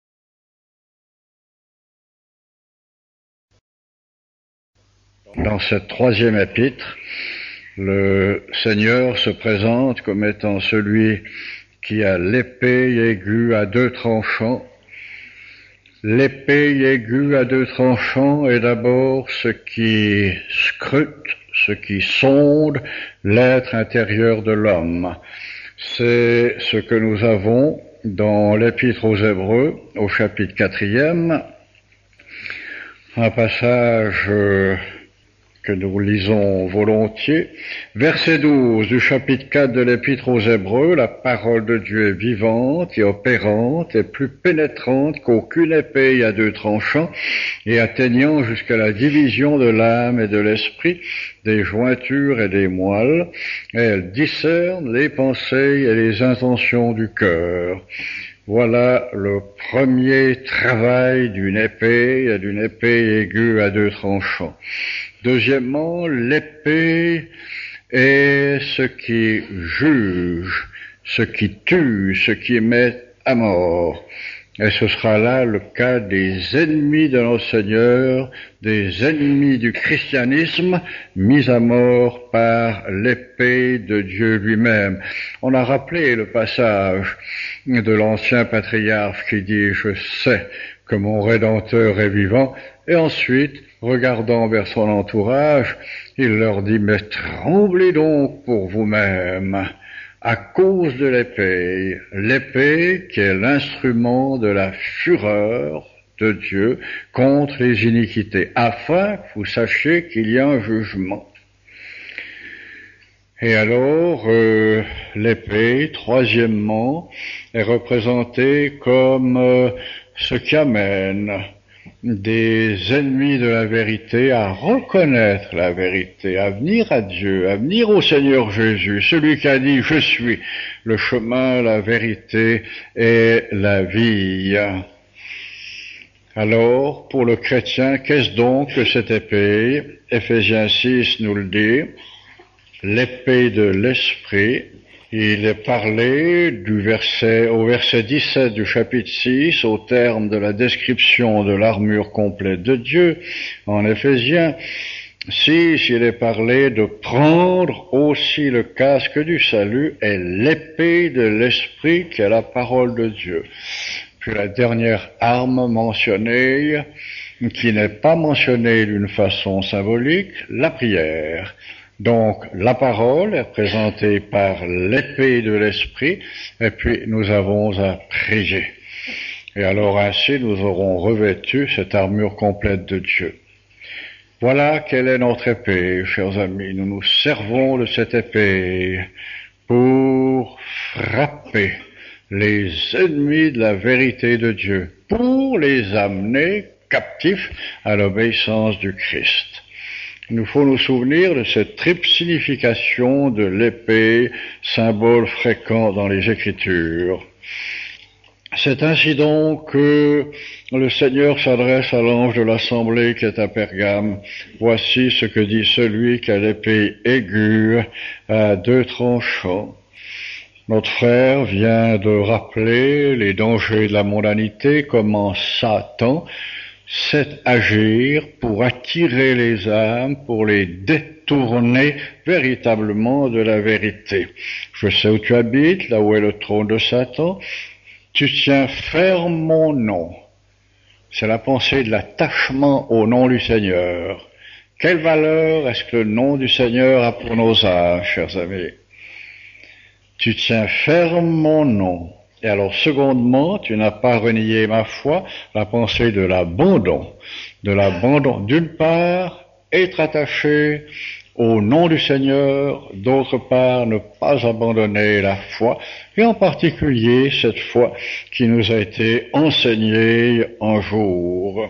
Dans cette troisième épître, le Seigneur se présente comme étant celui qui a l'épée aiguë à deux tranchants. L'épée aiguë à deux tranchants est d'abord ce qui scrute, ce qui sonde l'être intérieur de l'homme. C'est ce que nous avons dans l'Épître aux Hébreux, au chapitre quatrième, un passage que nous lisons volontiers. Verset douze du chapitre quatre de l'Épître aux Hébreux, la parole de Dieu est vivante et opérante et plus pénétrante qu'aucune épée à deux tranchants et atteignant jusqu'à la division de l'âme et de l'esprit, des jointures et des moelles, et elle discerne les pensées et les intentions du cœur. Voilà le premier travail d'une épée et d'une épée aiguë à deux tranchants. Deuxièmement, l'épée est ce qui juge, ce qui tue, ce qui met à mort. Et ce sera là le cas des ennemis de notre Seigneur, des ennemis du christianisme, mis à mort par l'épée de Dieu lui-même. On a rappelé le passage de l'ancien patriarche qui dit « Je sais que mon Rédempteur est vivant », et ensuite, regardant vers son entourage, il leur dit « Mais tremblez donc pour vous-même ». À cause de l'épée, l'épée qui est l'instrument de la fureur de Dieu contre les iniquités, afin que vous sachiez qu'il y a un jugement. Et alors, euh, l'épée, troisièmement, est représentée comme euh, ce qui amène des ennemis de la vérité à reconnaître la vérité, à venir à Dieu, à venir au Seigneur Jésus, celui qui a dit « Je suis le chemin, la vérité et la vie ». Alors, pour le chrétien, qu'est-ce donc que cette épée? Éphésiens six nous le dit, l'épée de l'esprit. Il est parlé du verset, au verset dix-sept du chapitre six, au terme de la description de l'armure complète de Dieu, en Éphésiens six, il est parlé de prendre aussi le casque du salut et l'épée de l'esprit qui est la parole de Dieu. Puis la dernière arme mentionnée, qui n'est pas mentionnée d'une façon symbolique, la prière. Donc, la parole est représentée par l'épée de l'esprit, et puis nous avons à prier. Et alors ainsi, nous aurons revêtu cette armure complète de Dieu. Voilà quelle est notre épée, chers amis. Nous nous servons de cette épée pour frapper les ennemis de la vérité de Dieu, pour les amener captifs à l'obéissance du Christ. Il nous faut nous souvenir de cette triple signification de l'épée, symbole fréquent dans les Écritures. C'est ainsi donc que le Seigneur s'adresse à l'ange de l'assemblée qui est à Pergame. Voici ce que dit celui qui a l'épée aiguë à deux tranchants. Notre frère vient de rappeler les dangers de la mondanité, comment Satan sait agir pour attirer les âmes, pour les détourner véritablement de la vérité. Je sais où tu habites, là où est le trône de Satan. Tu tiens ferme mon nom. C'est la pensée de l'attachement au nom du Seigneur. Quelle valeur est-ce que le nom du Seigneur a pour nos âmes, chers amis? Tu tiens ferme mon nom. Et alors, secondement, tu n'as pas renié ma foi, la pensée de l'abandon. De l'abandon, d'une part, être attaché au nom du Seigneur, d'autre part, ne pas abandonner la foi, et en particulier cette foi qui nous a été enseignée un jour,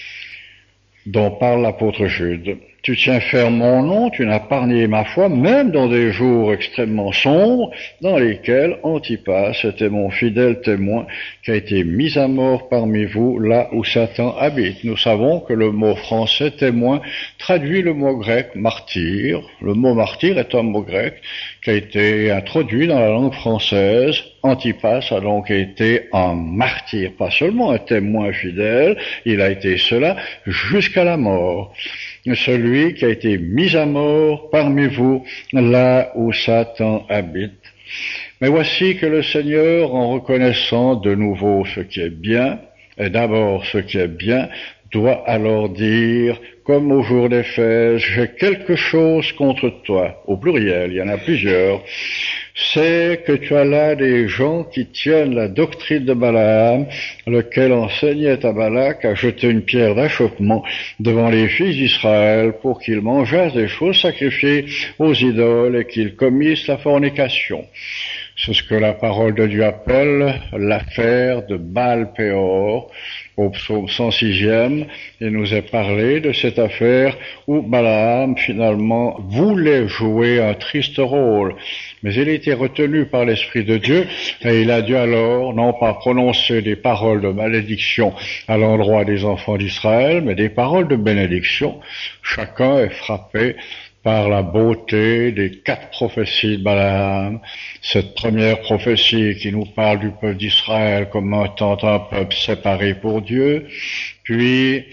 dont parle l'apôtre Jude. Tu tiens ferme mon nom, tu n'as pas renié ma foi, même dans des jours extrêmement sombres, dans lesquels Antipas était mon fidèle témoin, qui a été mis à mort parmi vous, là où Satan habite. Nous savons que le mot français témoin traduit le mot grec martyr. Le mot martyr est un mot grec qui a été introduit dans la langue française. Antipas a donc été un martyr, pas seulement un témoin fidèle, il a été cela jusqu'à la mort. Celui qui a été mis à mort parmi vous, là où Satan habite. Mais voici que le Seigneur, en reconnaissant de nouveau ce qui est bien, et d'abord ce qui est bien, doit alors dire, comme au jour d'Éphèse, j'ai quelque chose contre toi, au pluriel, il y en a plusieurs, c'est que tu as là des gens qui tiennent la doctrine de Balaam, lequel enseignait à Balak à jeter une pierre d'achoppement devant les fils d'Israël pour qu'ils mangeassent des choses sacrifiées aux idoles et qu'ils commissent la fornication. C'est ce que la parole de Dieu appelle l'affaire de Baal-Péor. Au psaume cent sixième, il nous est parlé de cette affaire où Balaam, finalement, voulait jouer un triste rôle. Mais il a été retenu par l'Esprit de Dieu et il a dû alors, non pas prononcer des paroles de malédiction à l'endroit des enfants d'Israël, mais des paroles de bénédiction. Chacun est frappé par la beauté des quatre prophéties de Balaam. Cette première prophétie qui nous parle du peuple d'Israël comme étant un peuple séparé pour Dieu, puis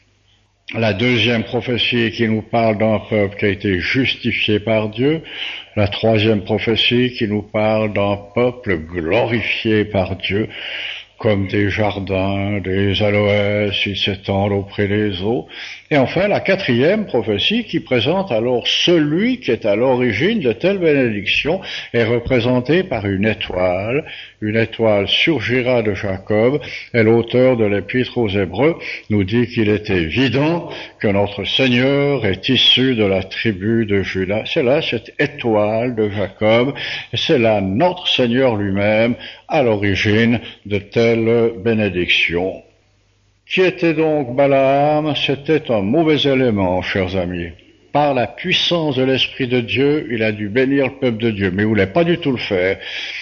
la deuxième prophétie qui nous parle d'un peuple qui a été justifié par Dieu, la troisième prophétie qui nous parle d'un peuple glorifié par Dieu, comme des jardins, des aloès, ils s'étendent auprès des eaux. Et enfin, la quatrième prophétie qui présente alors celui qui est à l'origine de telle bénédiction est représentée par une étoile. Une étoile surgira de Jacob, et l'auteur de l'Épître aux Hébreux nous dit qu'il est évident que notre Seigneur est issu de la tribu de Juda. C'est là cette étoile de Jacob, et c'est là notre Seigneur lui-même à l'origine de telle bénédiction. Qui était donc Balaam? C'était un mauvais élément, chers amis. Par la puissance de l'Esprit de Dieu, il a dû bénir le peuple de Dieu, mais il ne voulait pas du tout le faire.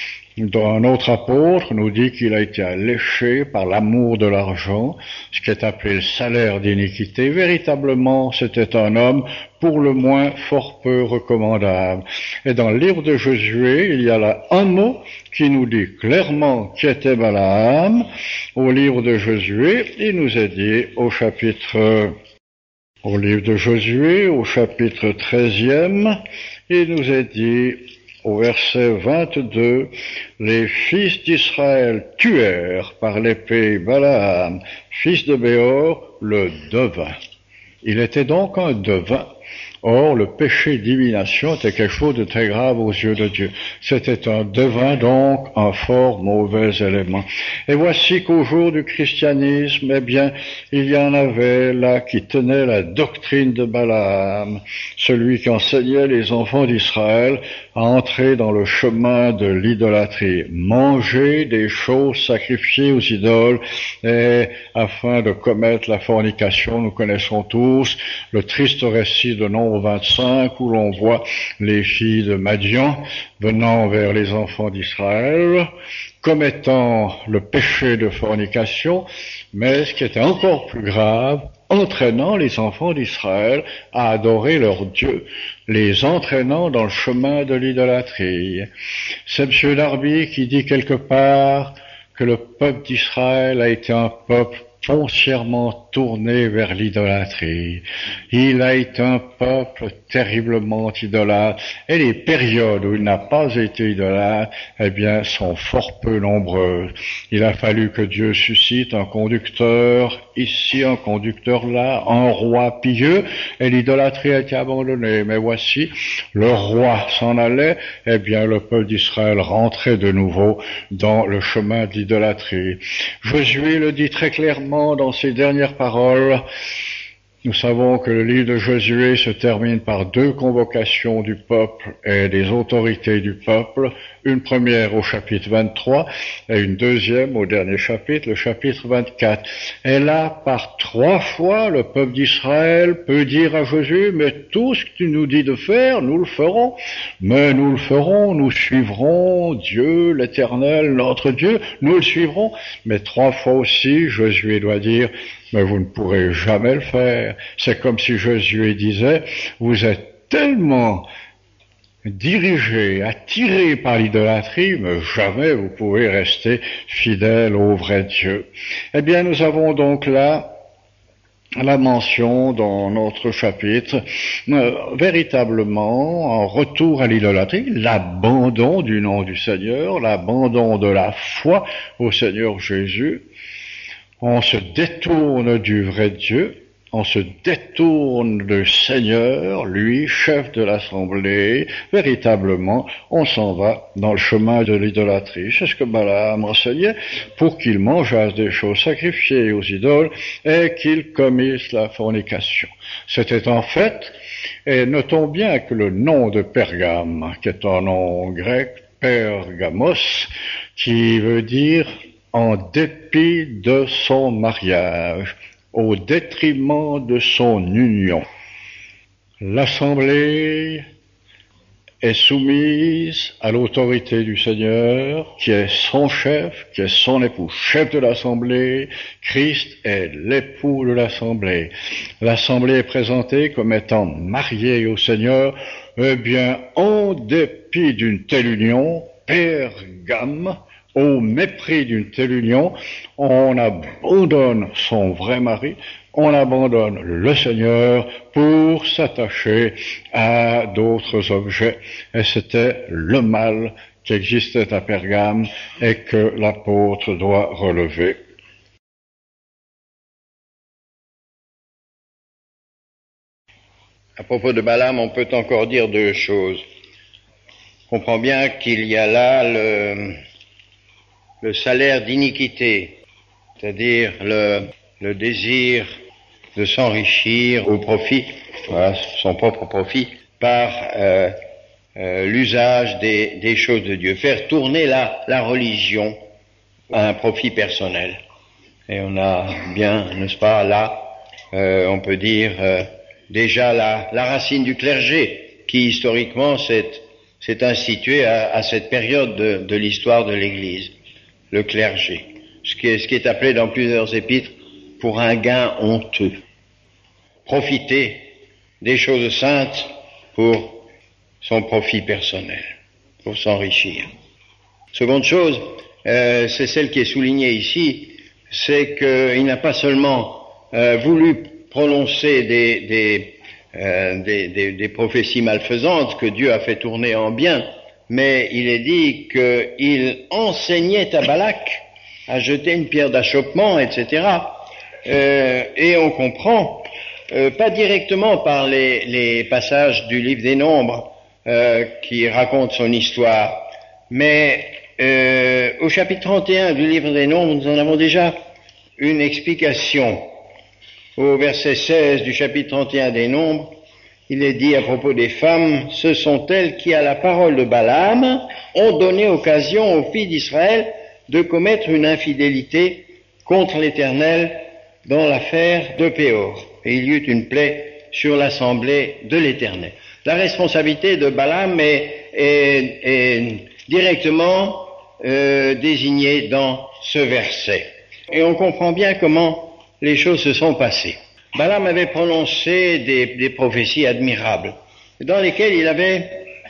Un autre apôtre nous dit qu'il a été alléché par l'amour de l'argent, ce qui est appelé le salaire d'iniquité. Véritablement, c'était un homme pour le moins fort peu recommandable. Et dans le livre de Josué, il y a là un mot qui nous dit clairement qui était Balaam. Au livre de Josué, il nous est dit au chapitre, au livre de Josué, au chapitre treizième, il nous est dit au verset vingt-deux, les fils d'Israël tuèrent par l'épée Balaam, fils de Béor, le devin. Il était donc un devin. Or, le péché divination était quelque chose de très grave aux yeux de Dieu. C'était un devin, donc, un fort mauvais élément. Et voici qu'au jour du christianisme, eh bien, il y en avait là qui tenaient la doctrine de Balaam, celui qui enseignait les enfants d'Israël à entrer dans le chemin de l'idolâtrie, manger des choses sacrifiées aux idoles, et afin de commettre la fornication. Nous connaissons tous le triste récit de Nombre vingt-cinq où l'on voit les filles de Madian venant vers les enfants d'Israël commettant le péché de fornication, mais ce qui était encore plus grave, entraînant les enfants d'Israël à adorer leur Dieu, les entraînant dans le chemin de l'idolâtrie. C'est M. Darby qui dit quelque part que le peuple d'Israël a été un peuple foncièrement tourné vers l'idolâtrie. Il a été un peuple terriblement idolâtre, et les périodes où il n'a pas été idolâtre, eh bien, sont fort peu nombreuses. Il a fallu que Dieu suscite un conducteur ici, un conducteur là, un roi pieux, et l'idolâtrie a été abandonnée. Mais voici, le roi s'en allait, eh bien, le peuple d'Israël rentrait de nouveau dans le chemin de l'idolâtrie. Josué le dit très clairement dans ses dernières paroles. Nous savons que le livre de Josué se termine par deux convocations du peuple et des autorités du peuple, une première au chapitre vingt-trois et une deuxième au dernier chapitre, le chapitre vingt-quatre. Et là, par trois fois, le peuple d'Israël peut dire à Josué, mais tout ce que tu nous dis de faire, nous le ferons. Mais nous le ferons, nous suivrons Dieu, l'Éternel, notre Dieu, nous le suivrons. Mais trois fois aussi, Josué doit dire, mais vous ne pourrez jamais le faire. C'est comme si Josué disait, vous êtes tellement dirigé, attiré par l'idolâtrie, mais jamais vous pouvez rester fidèle au vrai Dieu. Eh bien, nous avons donc là la mention dans notre chapitre, euh, véritablement un retour à l'idolâtrie, l'abandon du nom du Seigneur, l'abandon de la foi au Seigneur Jésus. On se détourne du vrai Dieu, on se détourne du Seigneur, lui, chef de l'assemblée. Véritablement, on s'en va dans le chemin de l'idolâtrie. C'est ce que Balaam enseignait, pour qu'ils mangeassent des choses sacrifiées aux idoles et qu'ils commissent la fornication. C'était en fait, et notons bien que le nom de Pergame, qui est un nom grec, Pergamos, qui veut dire en dépit de son mariage, au détriment de son union. L'assemblée est soumise à l'autorité du Seigneur, qui est son chef, qui est son époux, chef de l'Assemblée. Christ est l'époux de l'Assemblée. L'Assemblée est présentée comme étant mariée au Seigneur. Eh bien, en dépit d'une telle union, Pergame, au mépris d'une telle union, on abandonne son vrai mari, on abandonne le Seigneur pour s'attacher à d'autres objets. Et c'était le mal qui existait à Pergame et que l'apôtre doit relever. À propos de Balaam, on peut encore dire deux choses. On comprend bien qu'il y a là le, le salaire d'iniquité, c'est-à-dire le, le désir de s'enrichir au profit, voilà, son propre profit, par euh, euh, l'usage des, des choses de Dieu, faire tourner la, la religion à un profit personnel. Et on a bien, n'est-ce pas, là, euh, on peut dire euh, déjà la, la racine du clergé, qui historiquement s'est, s'est institué à, à cette période de, de l'histoire de l'Église, le clergé, ce qui est, ce qui est appelé dans plusieurs épîtres pour un gain honteux. Profiter des choses saintes pour son profit personnel, pour s'enrichir. Seconde chose, euh, c'est celle qui est soulignée ici, c'est qu'il n'a pas seulement euh, voulu prononcer des, des, euh, des, des, des prophéties malfaisantes que Dieu a fait tourner en bien, mais il est dit qu'il enseignait à Balak à jeter une pierre d'achoppement, et cetera. Euh, et on comprend, euh, pas directement par les, les passages du livre des Nombres euh, qui racontent son histoire, mais euh, au chapitre trente et un du livre des Nombres, nous en avons déjà une explication. Au verset seize du chapitre trente et un des Nombres, il est dit à propos des femmes, ce sont elles qui, à la parole de Balaam, ont donné occasion aux filles d'Israël de commettre une infidélité contre l'Éternel dans l'affaire de Péor. Et il y eut une plaie sur l'assemblée de l'Éternel. La responsabilité de Balaam est, est, est directement euh, désignée dans ce verset. Et on comprend bien comment les choses se sont passées. Balaam avait prononcé des, des prophéties admirables, dans lesquelles il avait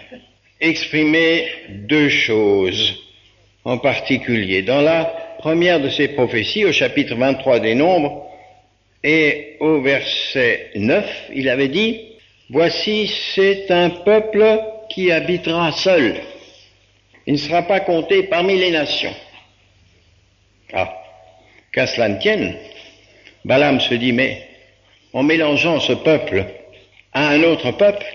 exprimé deux choses en particulier. Dans la première de ces prophéties, au chapitre vingt-trois des Nombres, et au verset neuf, il avait dit, « Voici, c'est un peuple qui habitera seul. Il ne sera pas compté parmi les nations. » Ah, qu'à cela ne tienne, Balaam se dit, mais en mélangeant ce peuple à un autre peuple,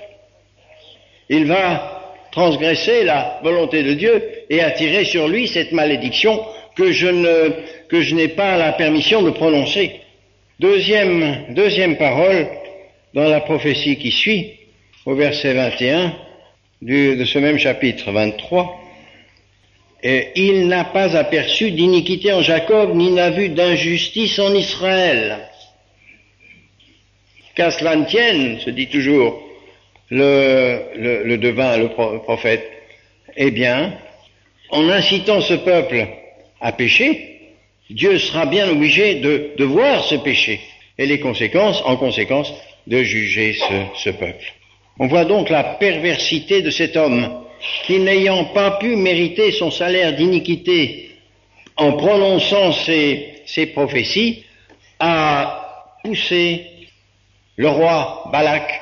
il va transgresser la volonté de Dieu et attirer sur lui cette malédiction que je ne, que je n'ai pas la permission de prononcer. Deuxième, deuxième parole dans la prophétie qui suit, au verset vingt et un du, de ce même chapitre vingt-trois, et il n'a pas aperçu d'iniquité en Jacob, ni n'a vu d'injustice en Israël. Qu'à cela ne tienne, se dit toujours le, le, le devin, le prophète, eh bien, en incitant ce peuple à pécher, Dieu sera bien obligé de, de voir ce péché et les conséquences, en conséquence, de juger ce, ce peuple. On voit donc la perversité de cet homme qui, n'ayant pas pu mériter son salaire d'iniquité en prononçant ces, ces prophéties, a poussé le roi Balak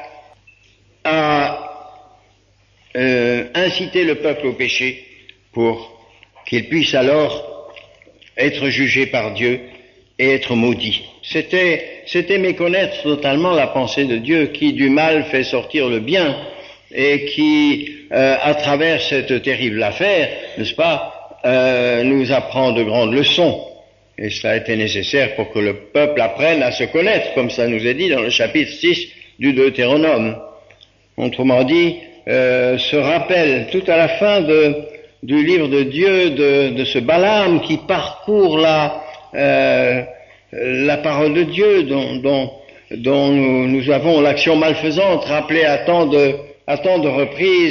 à euh, inciter le peuple au péché pour qu'il puisse alors être jugé par Dieu et être maudit. C'était, c'était méconnaître totalement la pensée de Dieu qui du mal fait sortir le bien et qui, euh, à travers cette terrible affaire, n'est-ce pas, euh, nous apprend de grandes leçons. Et cela a été nécessaire pour que le peuple apprenne à se connaître, comme ça nous est dit dans le chapitre six du Deutéronome. Autrement dit, euh, se rappelle tout à la fin de, du livre de Dieu de, de ce Balaam qui parcourt la, euh, la parole de Dieu dont, dont, dont nous, nous avons l'action malfaisante rappelée à tant de, à tant de reprises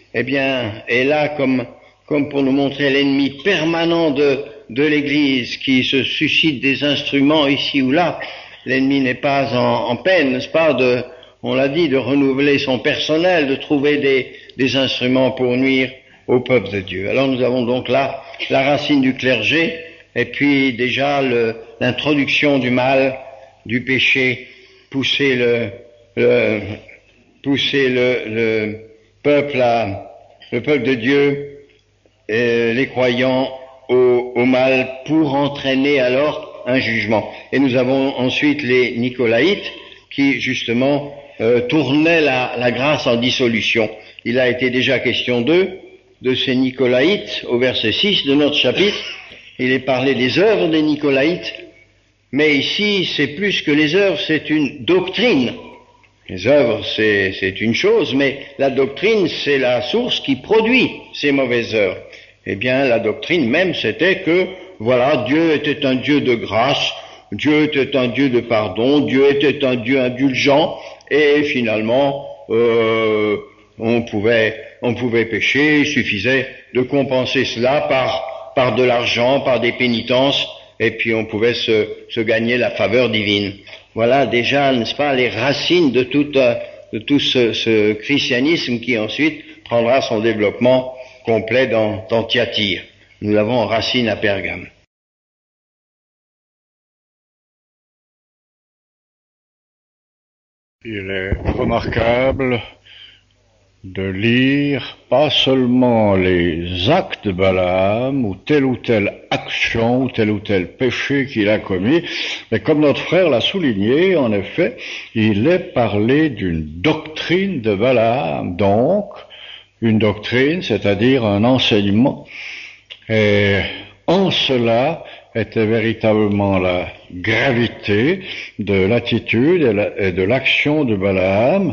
eh bien, est là comme, comme pour nous montrer l'ennemi permanent de, de l'Église qui se suscite des instruments ici ou là. L'ennemi n'est pas en, en peine, n'est-ce pas, de, on l'a dit, de renouveler son personnel, de trouver des, des instruments pour nuire au peuple de Dieu. Alors nous avons donc là la racine du clergé, et puis déjà le, l'introduction du mal, du péché, pousser le, le pousser le, le peuple à, le peuple de Dieu, et les croyants au, au mal, pour entraîner alors un jugement. Et nous avons ensuite les Nicolaïtes qui justement euh, tournaient la, la grâce en dissolution. Il a été déjà question d'eux, de ces Nicolaïtes, au verset six de notre chapitre. Il est parlé des œuvres des Nicolaïtes, mais ici c'est plus que les œuvres, c'est une doctrine. Les œuvres c'est, c'est une chose, mais la doctrine c'est la source qui produit ces mauvaises œuvres. Eh bien la doctrine même c'était que voilà, Dieu était un Dieu de grâce, Dieu était un Dieu de pardon, Dieu était un Dieu indulgent, et finalement euh, on pouvait on pouvait pécher, il suffisait de compenser cela par par de l'argent, par des pénitences, et puis on pouvait se, se gagner la faveur divine. Voilà déjà, n'est-ce pas, les racines de tout, de tout ce, ce christianisme qui ensuite prendra son développement complet dans, dans Thyatire. Nous l'avons en racine à Pergame. Il est remarquable de lire pas seulement les actes de Balaam, ou telle ou telle action, ou tel ou tel péché qu'il a commis, mais comme notre frère l'a souligné, en effet, il est parlé d'une doctrine de Balaam, donc une doctrine, c'est-à-dire un enseignement, et en cela était véritablement la gravité de l'attitude et de l'action de Balaam.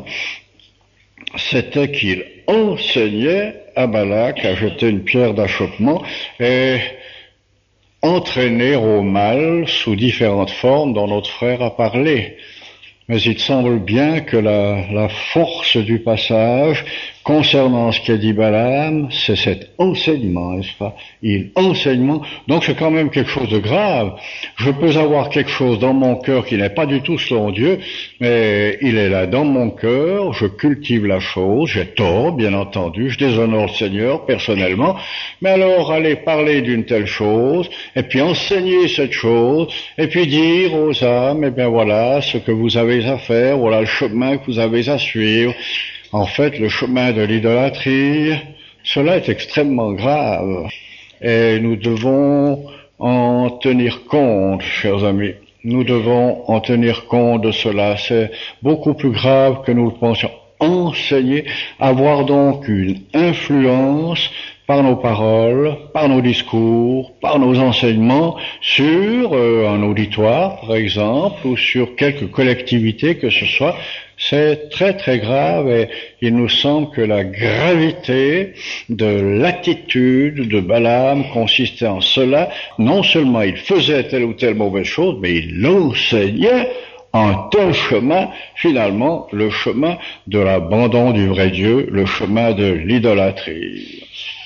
C'était qu'il enseignait à Balak à jeter une pierre d'achoppement et entraîner au mal sous différentes formes dont notre frère a parlé. Mais il semble bien que la, la force du passage concernant ce qu'a dit Balaam, c'est cet enseignement, n'est-ce pas? Il enseignement, donc c'est quand même quelque chose de grave. Je peux avoir quelque chose dans mon cœur qui n'est pas du tout selon Dieu, mais il est là dans mon cœur, je cultive la chose, j'ai tort, bien entendu, je déshonore le Seigneur personnellement, mais alors aller parler d'une telle chose, et puis enseigner cette chose, et puis dire aux âmes, eh bien voilà ce que vous avez à faire, voilà le chemin que vous avez à suivre. En fait, le chemin de l'idolâtrie, cela est extrêmement grave. Et nous devons en tenir compte, chers amis. Nous devons en tenir compte de cela. C'est beaucoup plus grave que nous le pensions. Enseigner, avoir donc une influence par nos paroles, par nos discours, par nos enseignements sur euh, un auditoire, par exemple, ou sur quelque collectivité que ce soit. C'est très très grave et il nous semble que la gravité de l'attitude de Balaam consistait en cela. Non seulement il faisait telle ou telle mauvaise chose, mais il enseignait un tel chemin, finalement, le chemin de l'abandon du vrai Dieu, le chemin de l'idolâtrie.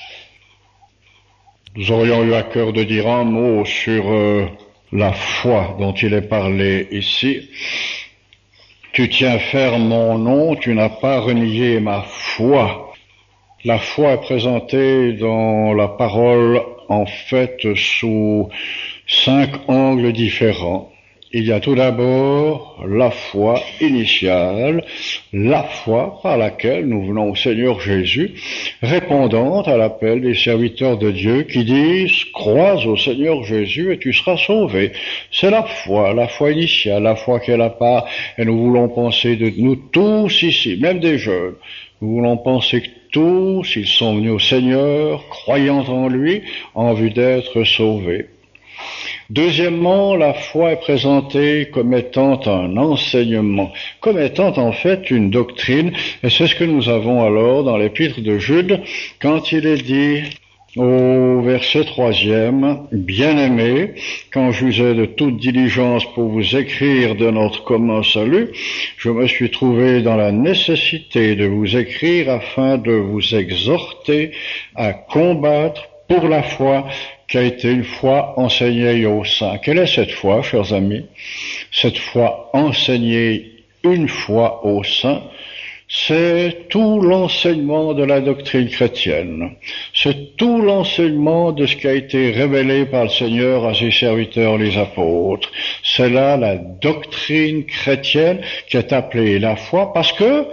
Nous aurions eu à cœur de dire un mot sur euh, la foi dont il est parlé ici. Tu tiens ferme mon nom, tu n'as pas renié ma foi. La foi est présentée dans la parole, en fait, sous cinq angles différents. Il y a tout d'abord la foi initiale, la foi par laquelle nous venons au Seigneur Jésus, répondant à l'appel des serviteurs de Dieu qui disent « Crois au Seigneur Jésus et tu seras sauvé ». C'est la foi, la foi initiale, la foi qu'elle a part, et nous voulons penser de nous tous ici, même des jeunes, nous voulons penser que tous, ils sont venus au Seigneur, croyant en lui, en vue d'être sauvés. Deuxièmement, la foi est présentée comme étant un enseignement, comme étant en fait une doctrine, et c'est ce que nous avons alors dans l'épître de Jude, quand il est dit Au verset troisième, « Bien-aimés, quand j'usais de toute diligence pour vous écrire de notre commun salut, je me suis trouvé dans la nécessité de vous écrire afin de vous exhorter à combattre pour la foi qui a été une foi enseignée aux saints. » Quelle est cette foi, chers amis? Cette foi enseignée une fois aux saints, c'est tout l'enseignement de la doctrine chrétienne. C'est tout l'enseignement de ce qui a été révélé par le Seigneur à ses serviteurs les apôtres. C'est là la doctrine chrétienne qui est appelée la foi parce que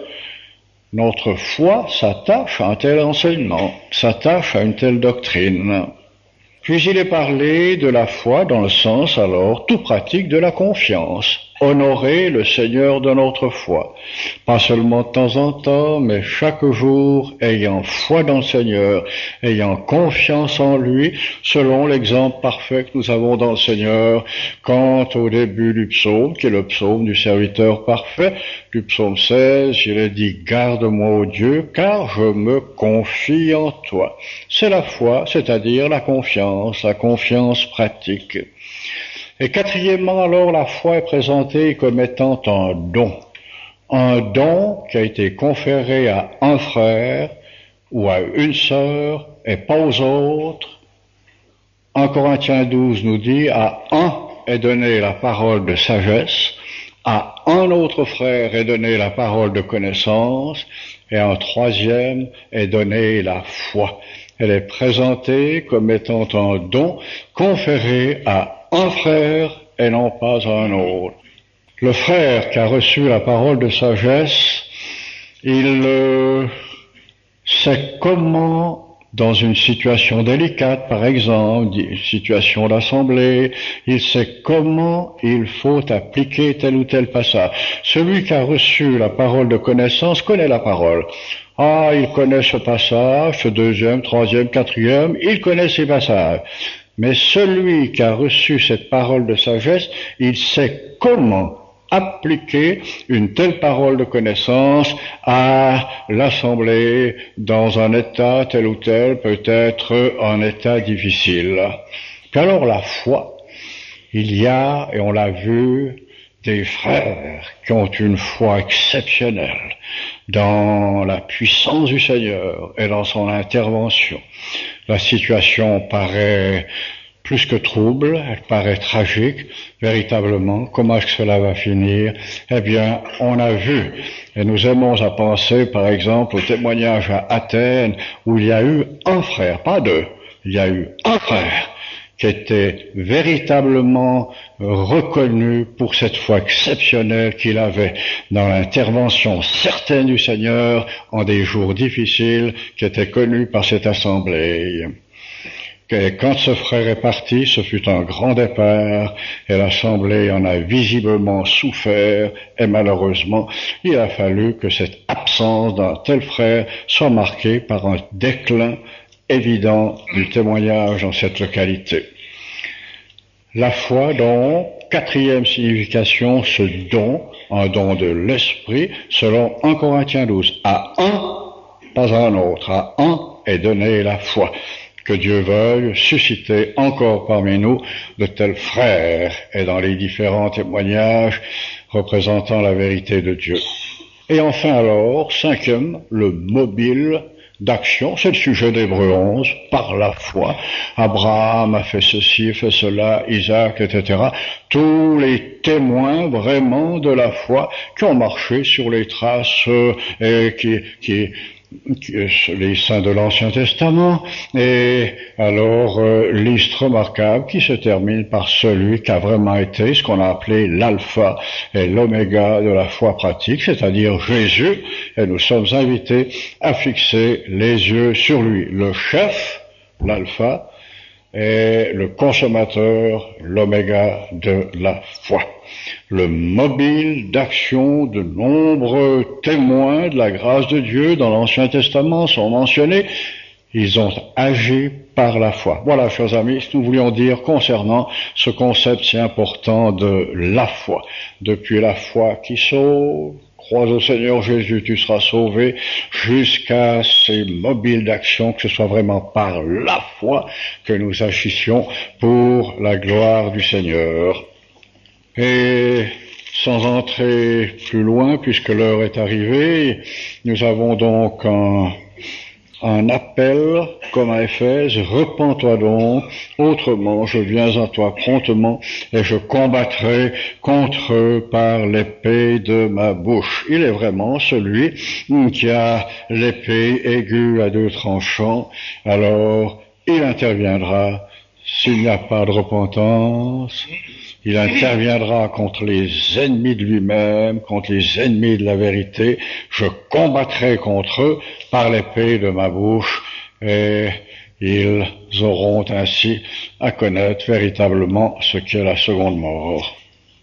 notre foi s'attache à un tel enseignement, s'attache à une telle doctrine. Puis il est parlé de la foi dans le sens alors tout pratique de la confiance. Honorer le Seigneur de notre foi, pas seulement de temps en temps, mais chaque jour, ayant foi dans le Seigneur, ayant confiance en lui, selon l'exemple parfait que nous avons dans le Seigneur, quand au début du psaume, qui est le psaume du serviteur parfait, du psaume seize, il est dit « Garde-moi, ô Dieu, car je me confie en toi ». C'est la foi, c'est-à-dire la confiance, la confiance pratique. Et quatrièmement, alors, la foi est présentée comme étant un don. Un don qui a été conféré à un frère ou à une sœur et pas aux autres. un Corinthiens douze nous dit, à un est donnée la parole de sagesse, à un autre frère est donnée la parole de connaissance, et à un troisième est donnée la foi. Elle est présentée comme étant un don conféré à un frère et non pas à un autre. Le frère qui a reçu la parole de sagesse, il euh, sait comment, dans une situation délicate, par exemple, une situation d'assemblée, il sait comment il faut appliquer tel ou tel passage. Celui qui a reçu la parole de connaissance connaît la parole. Ah, il connaît ce passage, ce deuxième, troisième, quatrième, il connaît ces passages. Mais celui qui a reçu cette parole de sagesse, il sait comment appliquer une telle parole de connaissance à l'assemblée dans un état tel ou tel, peut-être un état difficile. Puis alors la foi, il y a, et on l'a vu, des frères qui ont une foi exceptionnelle dans la puissance du Seigneur et dans son intervention. La situation paraît plus que trouble, elle paraît tragique, véritablement. Comment est-ce que cela va finir? Eh bien, on a vu, et nous aimons à penser, par exemple, au témoignage à Athènes, où il y a eu un frère, pas deux, il y a eu un frère qui était véritablement reconnu pour cette foi exceptionnelle qu'il avait dans l'intervention certaine du Seigneur en des jours difficiles, qui était connu par cette assemblée. Et quand ce frère est parti, ce fut un grand départ, et l'assemblée en a visiblement souffert, et malheureusement, il a fallu que cette absence d'un tel frère soit marquée par un déclin évident du témoignage dans cette localité. La foi, donc, quatrième signification, ce don, un don de l'esprit, selon un Corinthiens douze. À un, pas à un autre, à un est donnée la foi. Que Dieu veuille susciter encore parmi nous de tels frères et dans les différents témoignages représentant la vérité de Dieu. Et enfin alors, cinquième, le mobile d'action, c'est le sujet d'Hébreux onze, par la foi. Abraham a fait ceci, fait cela, Isaac, et cetera. Tous les témoins vraiment de la foi qui ont marché sur les traces euh, et qui, qui les saints de l'Ancien Testament, et alors euh, liste remarquable qui se termine par celui qui a vraiment été ce qu'on a appelé l'alpha et l'oméga de la foi pratique, c'est-à-dire Jésus, et nous sommes invités à fixer les yeux sur lui, le chef, l'alpha, et le consommateur, l'oméga de la foi. Le mobile d'action de nombreux témoins de la grâce de Dieu dans l'Ancien Testament sont mentionnés. Ils ont agi par la foi. Voilà, chers amis, ce que nous voulions dire concernant ce concept si important de la foi. Depuis la foi qui sauve, crois au Seigneur Jésus, tu seras sauvé, jusqu'à ces mobiles d'action, que ce soit vraiment par la foi que nous agissions pour la gloire du Seigneur. Et sans entrer plus loin, puisque l'heure est arrivée, nous avons donc un, un appel, comme à Éphèse, repens-toi donc, autrement je viens à toi promptement, et je combattrai contre eux par l'épée de ma bouche. Il est vraiment celui qui a l'épée aiguë à deux tranchants, alors il interviendra s'il n'y a pas de repentance. Il interviendra contre les ennemis de lui-même, contre les ennemis de la vérité. Je combattrai contre eux par l'épée de ma bouche, et ils auront ainsi à connaître véritablement ce qu'est la seconde mort.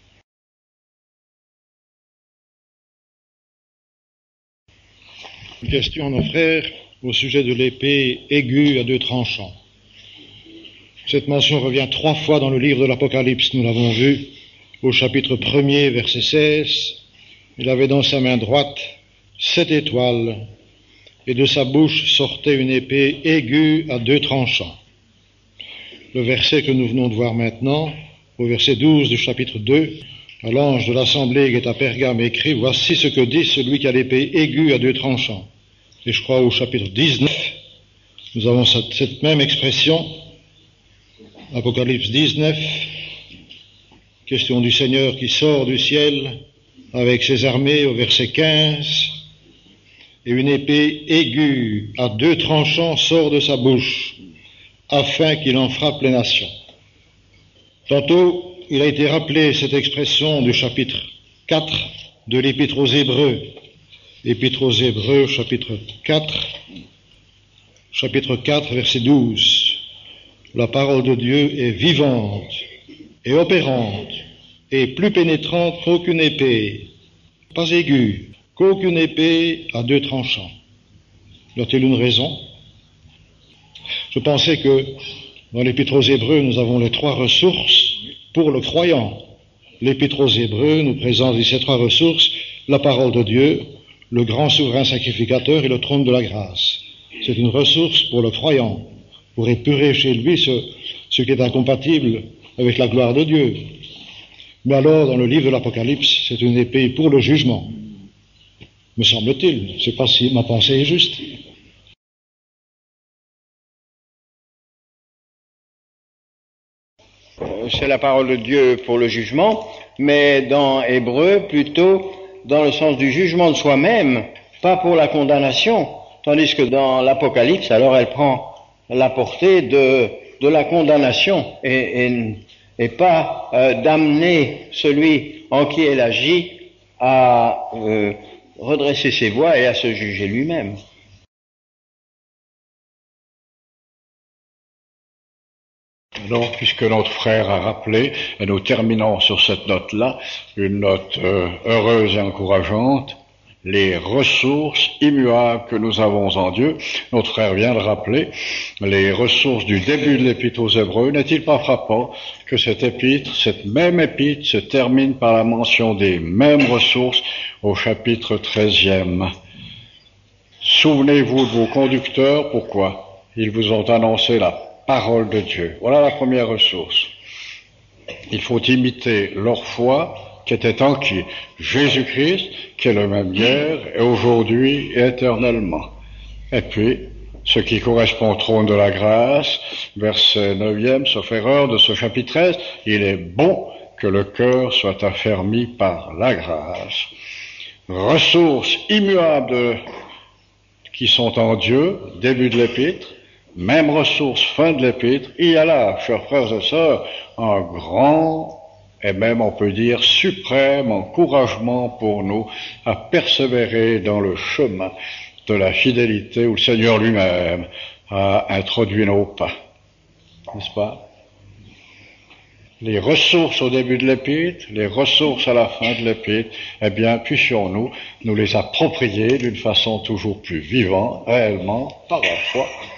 Une question à nos frères au sujet de l'épée aiguë à deux tranchants. Cette mention revient trois fois dans le livre de l'Apocalypse, nous l'avons vu, au chapitre premier, verset seize. Il avait dans sa main droite sept étoiles, et de sa bouche sortait une épée aiguë à deux tranchants. Le verset que nous venons de voir maintenant, au verset douze du chapitre deux, à l'ange de l'assemblée qui est à Pergame écrit, « Voici ce que dit celui qui a l'épée aiguë à deux tranchants. » Et je crois au chapitre dix-neuf, nous avons cette, cette même expression, Apocalypse dix-neuf, question du Seigneur qui sort du ciel avec ses armées au verset quinze, et une épée aiguë à deux tranchants sort de sa bouche, afin qu'il en frappe les nations. Tantôt, il a été rappelé cette expression du chapitre quatre de l'Épître aux Hébreux, Épître aux Hébreux, chapitre quatre, chapitre quatre, verset douze. La parole de Dieu est vivante et opérante et plus pénétrante qu'aucune épée, pas aiguë, qu'aucune épée à deux tranchants. Y a-t-il une raison? Je pensais que dans l'Épître aux Hébreux, nous avons les trois ressources pour le croyant. L'Épître aux Hébreux nous présente ces trois ressources, la parole de Dieu, le grand souverain sacrificateur et le trône de la grâce. C'est une ressource pour le croyant, pour épurer chez lui ce, ce qui est incompatible avec la gloire de Dieu. Mais alors, dans le livre de l'Apocalypse, c'est une épée pour le jugement, me semble-t-il. Je ne sais pas si ma pensée est juste. C'est la parole de Dieu pour le jugement, mais dans Hébreu, plutôt dans le sens du jugement de soi-même, pas pour la condamnation, tandis que dans l'Apocalypse, alors elle prend la portée de, de la condamnation et, et, et pas euh, d'amener celui en qui elle agit à euh, redresser ses voies et à se juger lui-même. Alors, puisque notre frère a rappelé, et nous terminons sur cette note-là, une note euh, heureuse et encourageante, les ressources immuables que nous avons en Dieu. Notre frère vient de rappeler les ressources du début de l'Épître aux Hébreux. N'est-il pas frappant que cette épître, cette même épître, se termine par la mention des mêmes ressources au chapitre treizième. Souvenez-vous de vos conducteurs, pourquoi? Ils vous ont annoncé la parole de Dieu. Voilà la première ressource. Il faut imiter leur foi, qui était en qui? Jésus-Christ, qui est le même hier et aujourd'hui et éternellement. Et puis, ce qui correspond au trône de la grâce, verset neuvième, sauf erreur de ce chapitre treize, il est bon que le cœur soit affermi par la grâce. Ressources immuables de, qui sont en Dieu, début de l'épître, même ressources, fin de l'épître. Il y a là, chers frères et sœurs, un grand et même, on peut dire, suprême encouragement pour nous à persévérer dans le chemin de la fidélité où le Seigneur lui-même a introduit nos pas. N'est-ce pas? Les ressources au début de l'épître, les ressources à la fin de l'épître, eh bien, puissions-nous nous les approprier d'une façon toujours plus vivante, réellement, par la foi,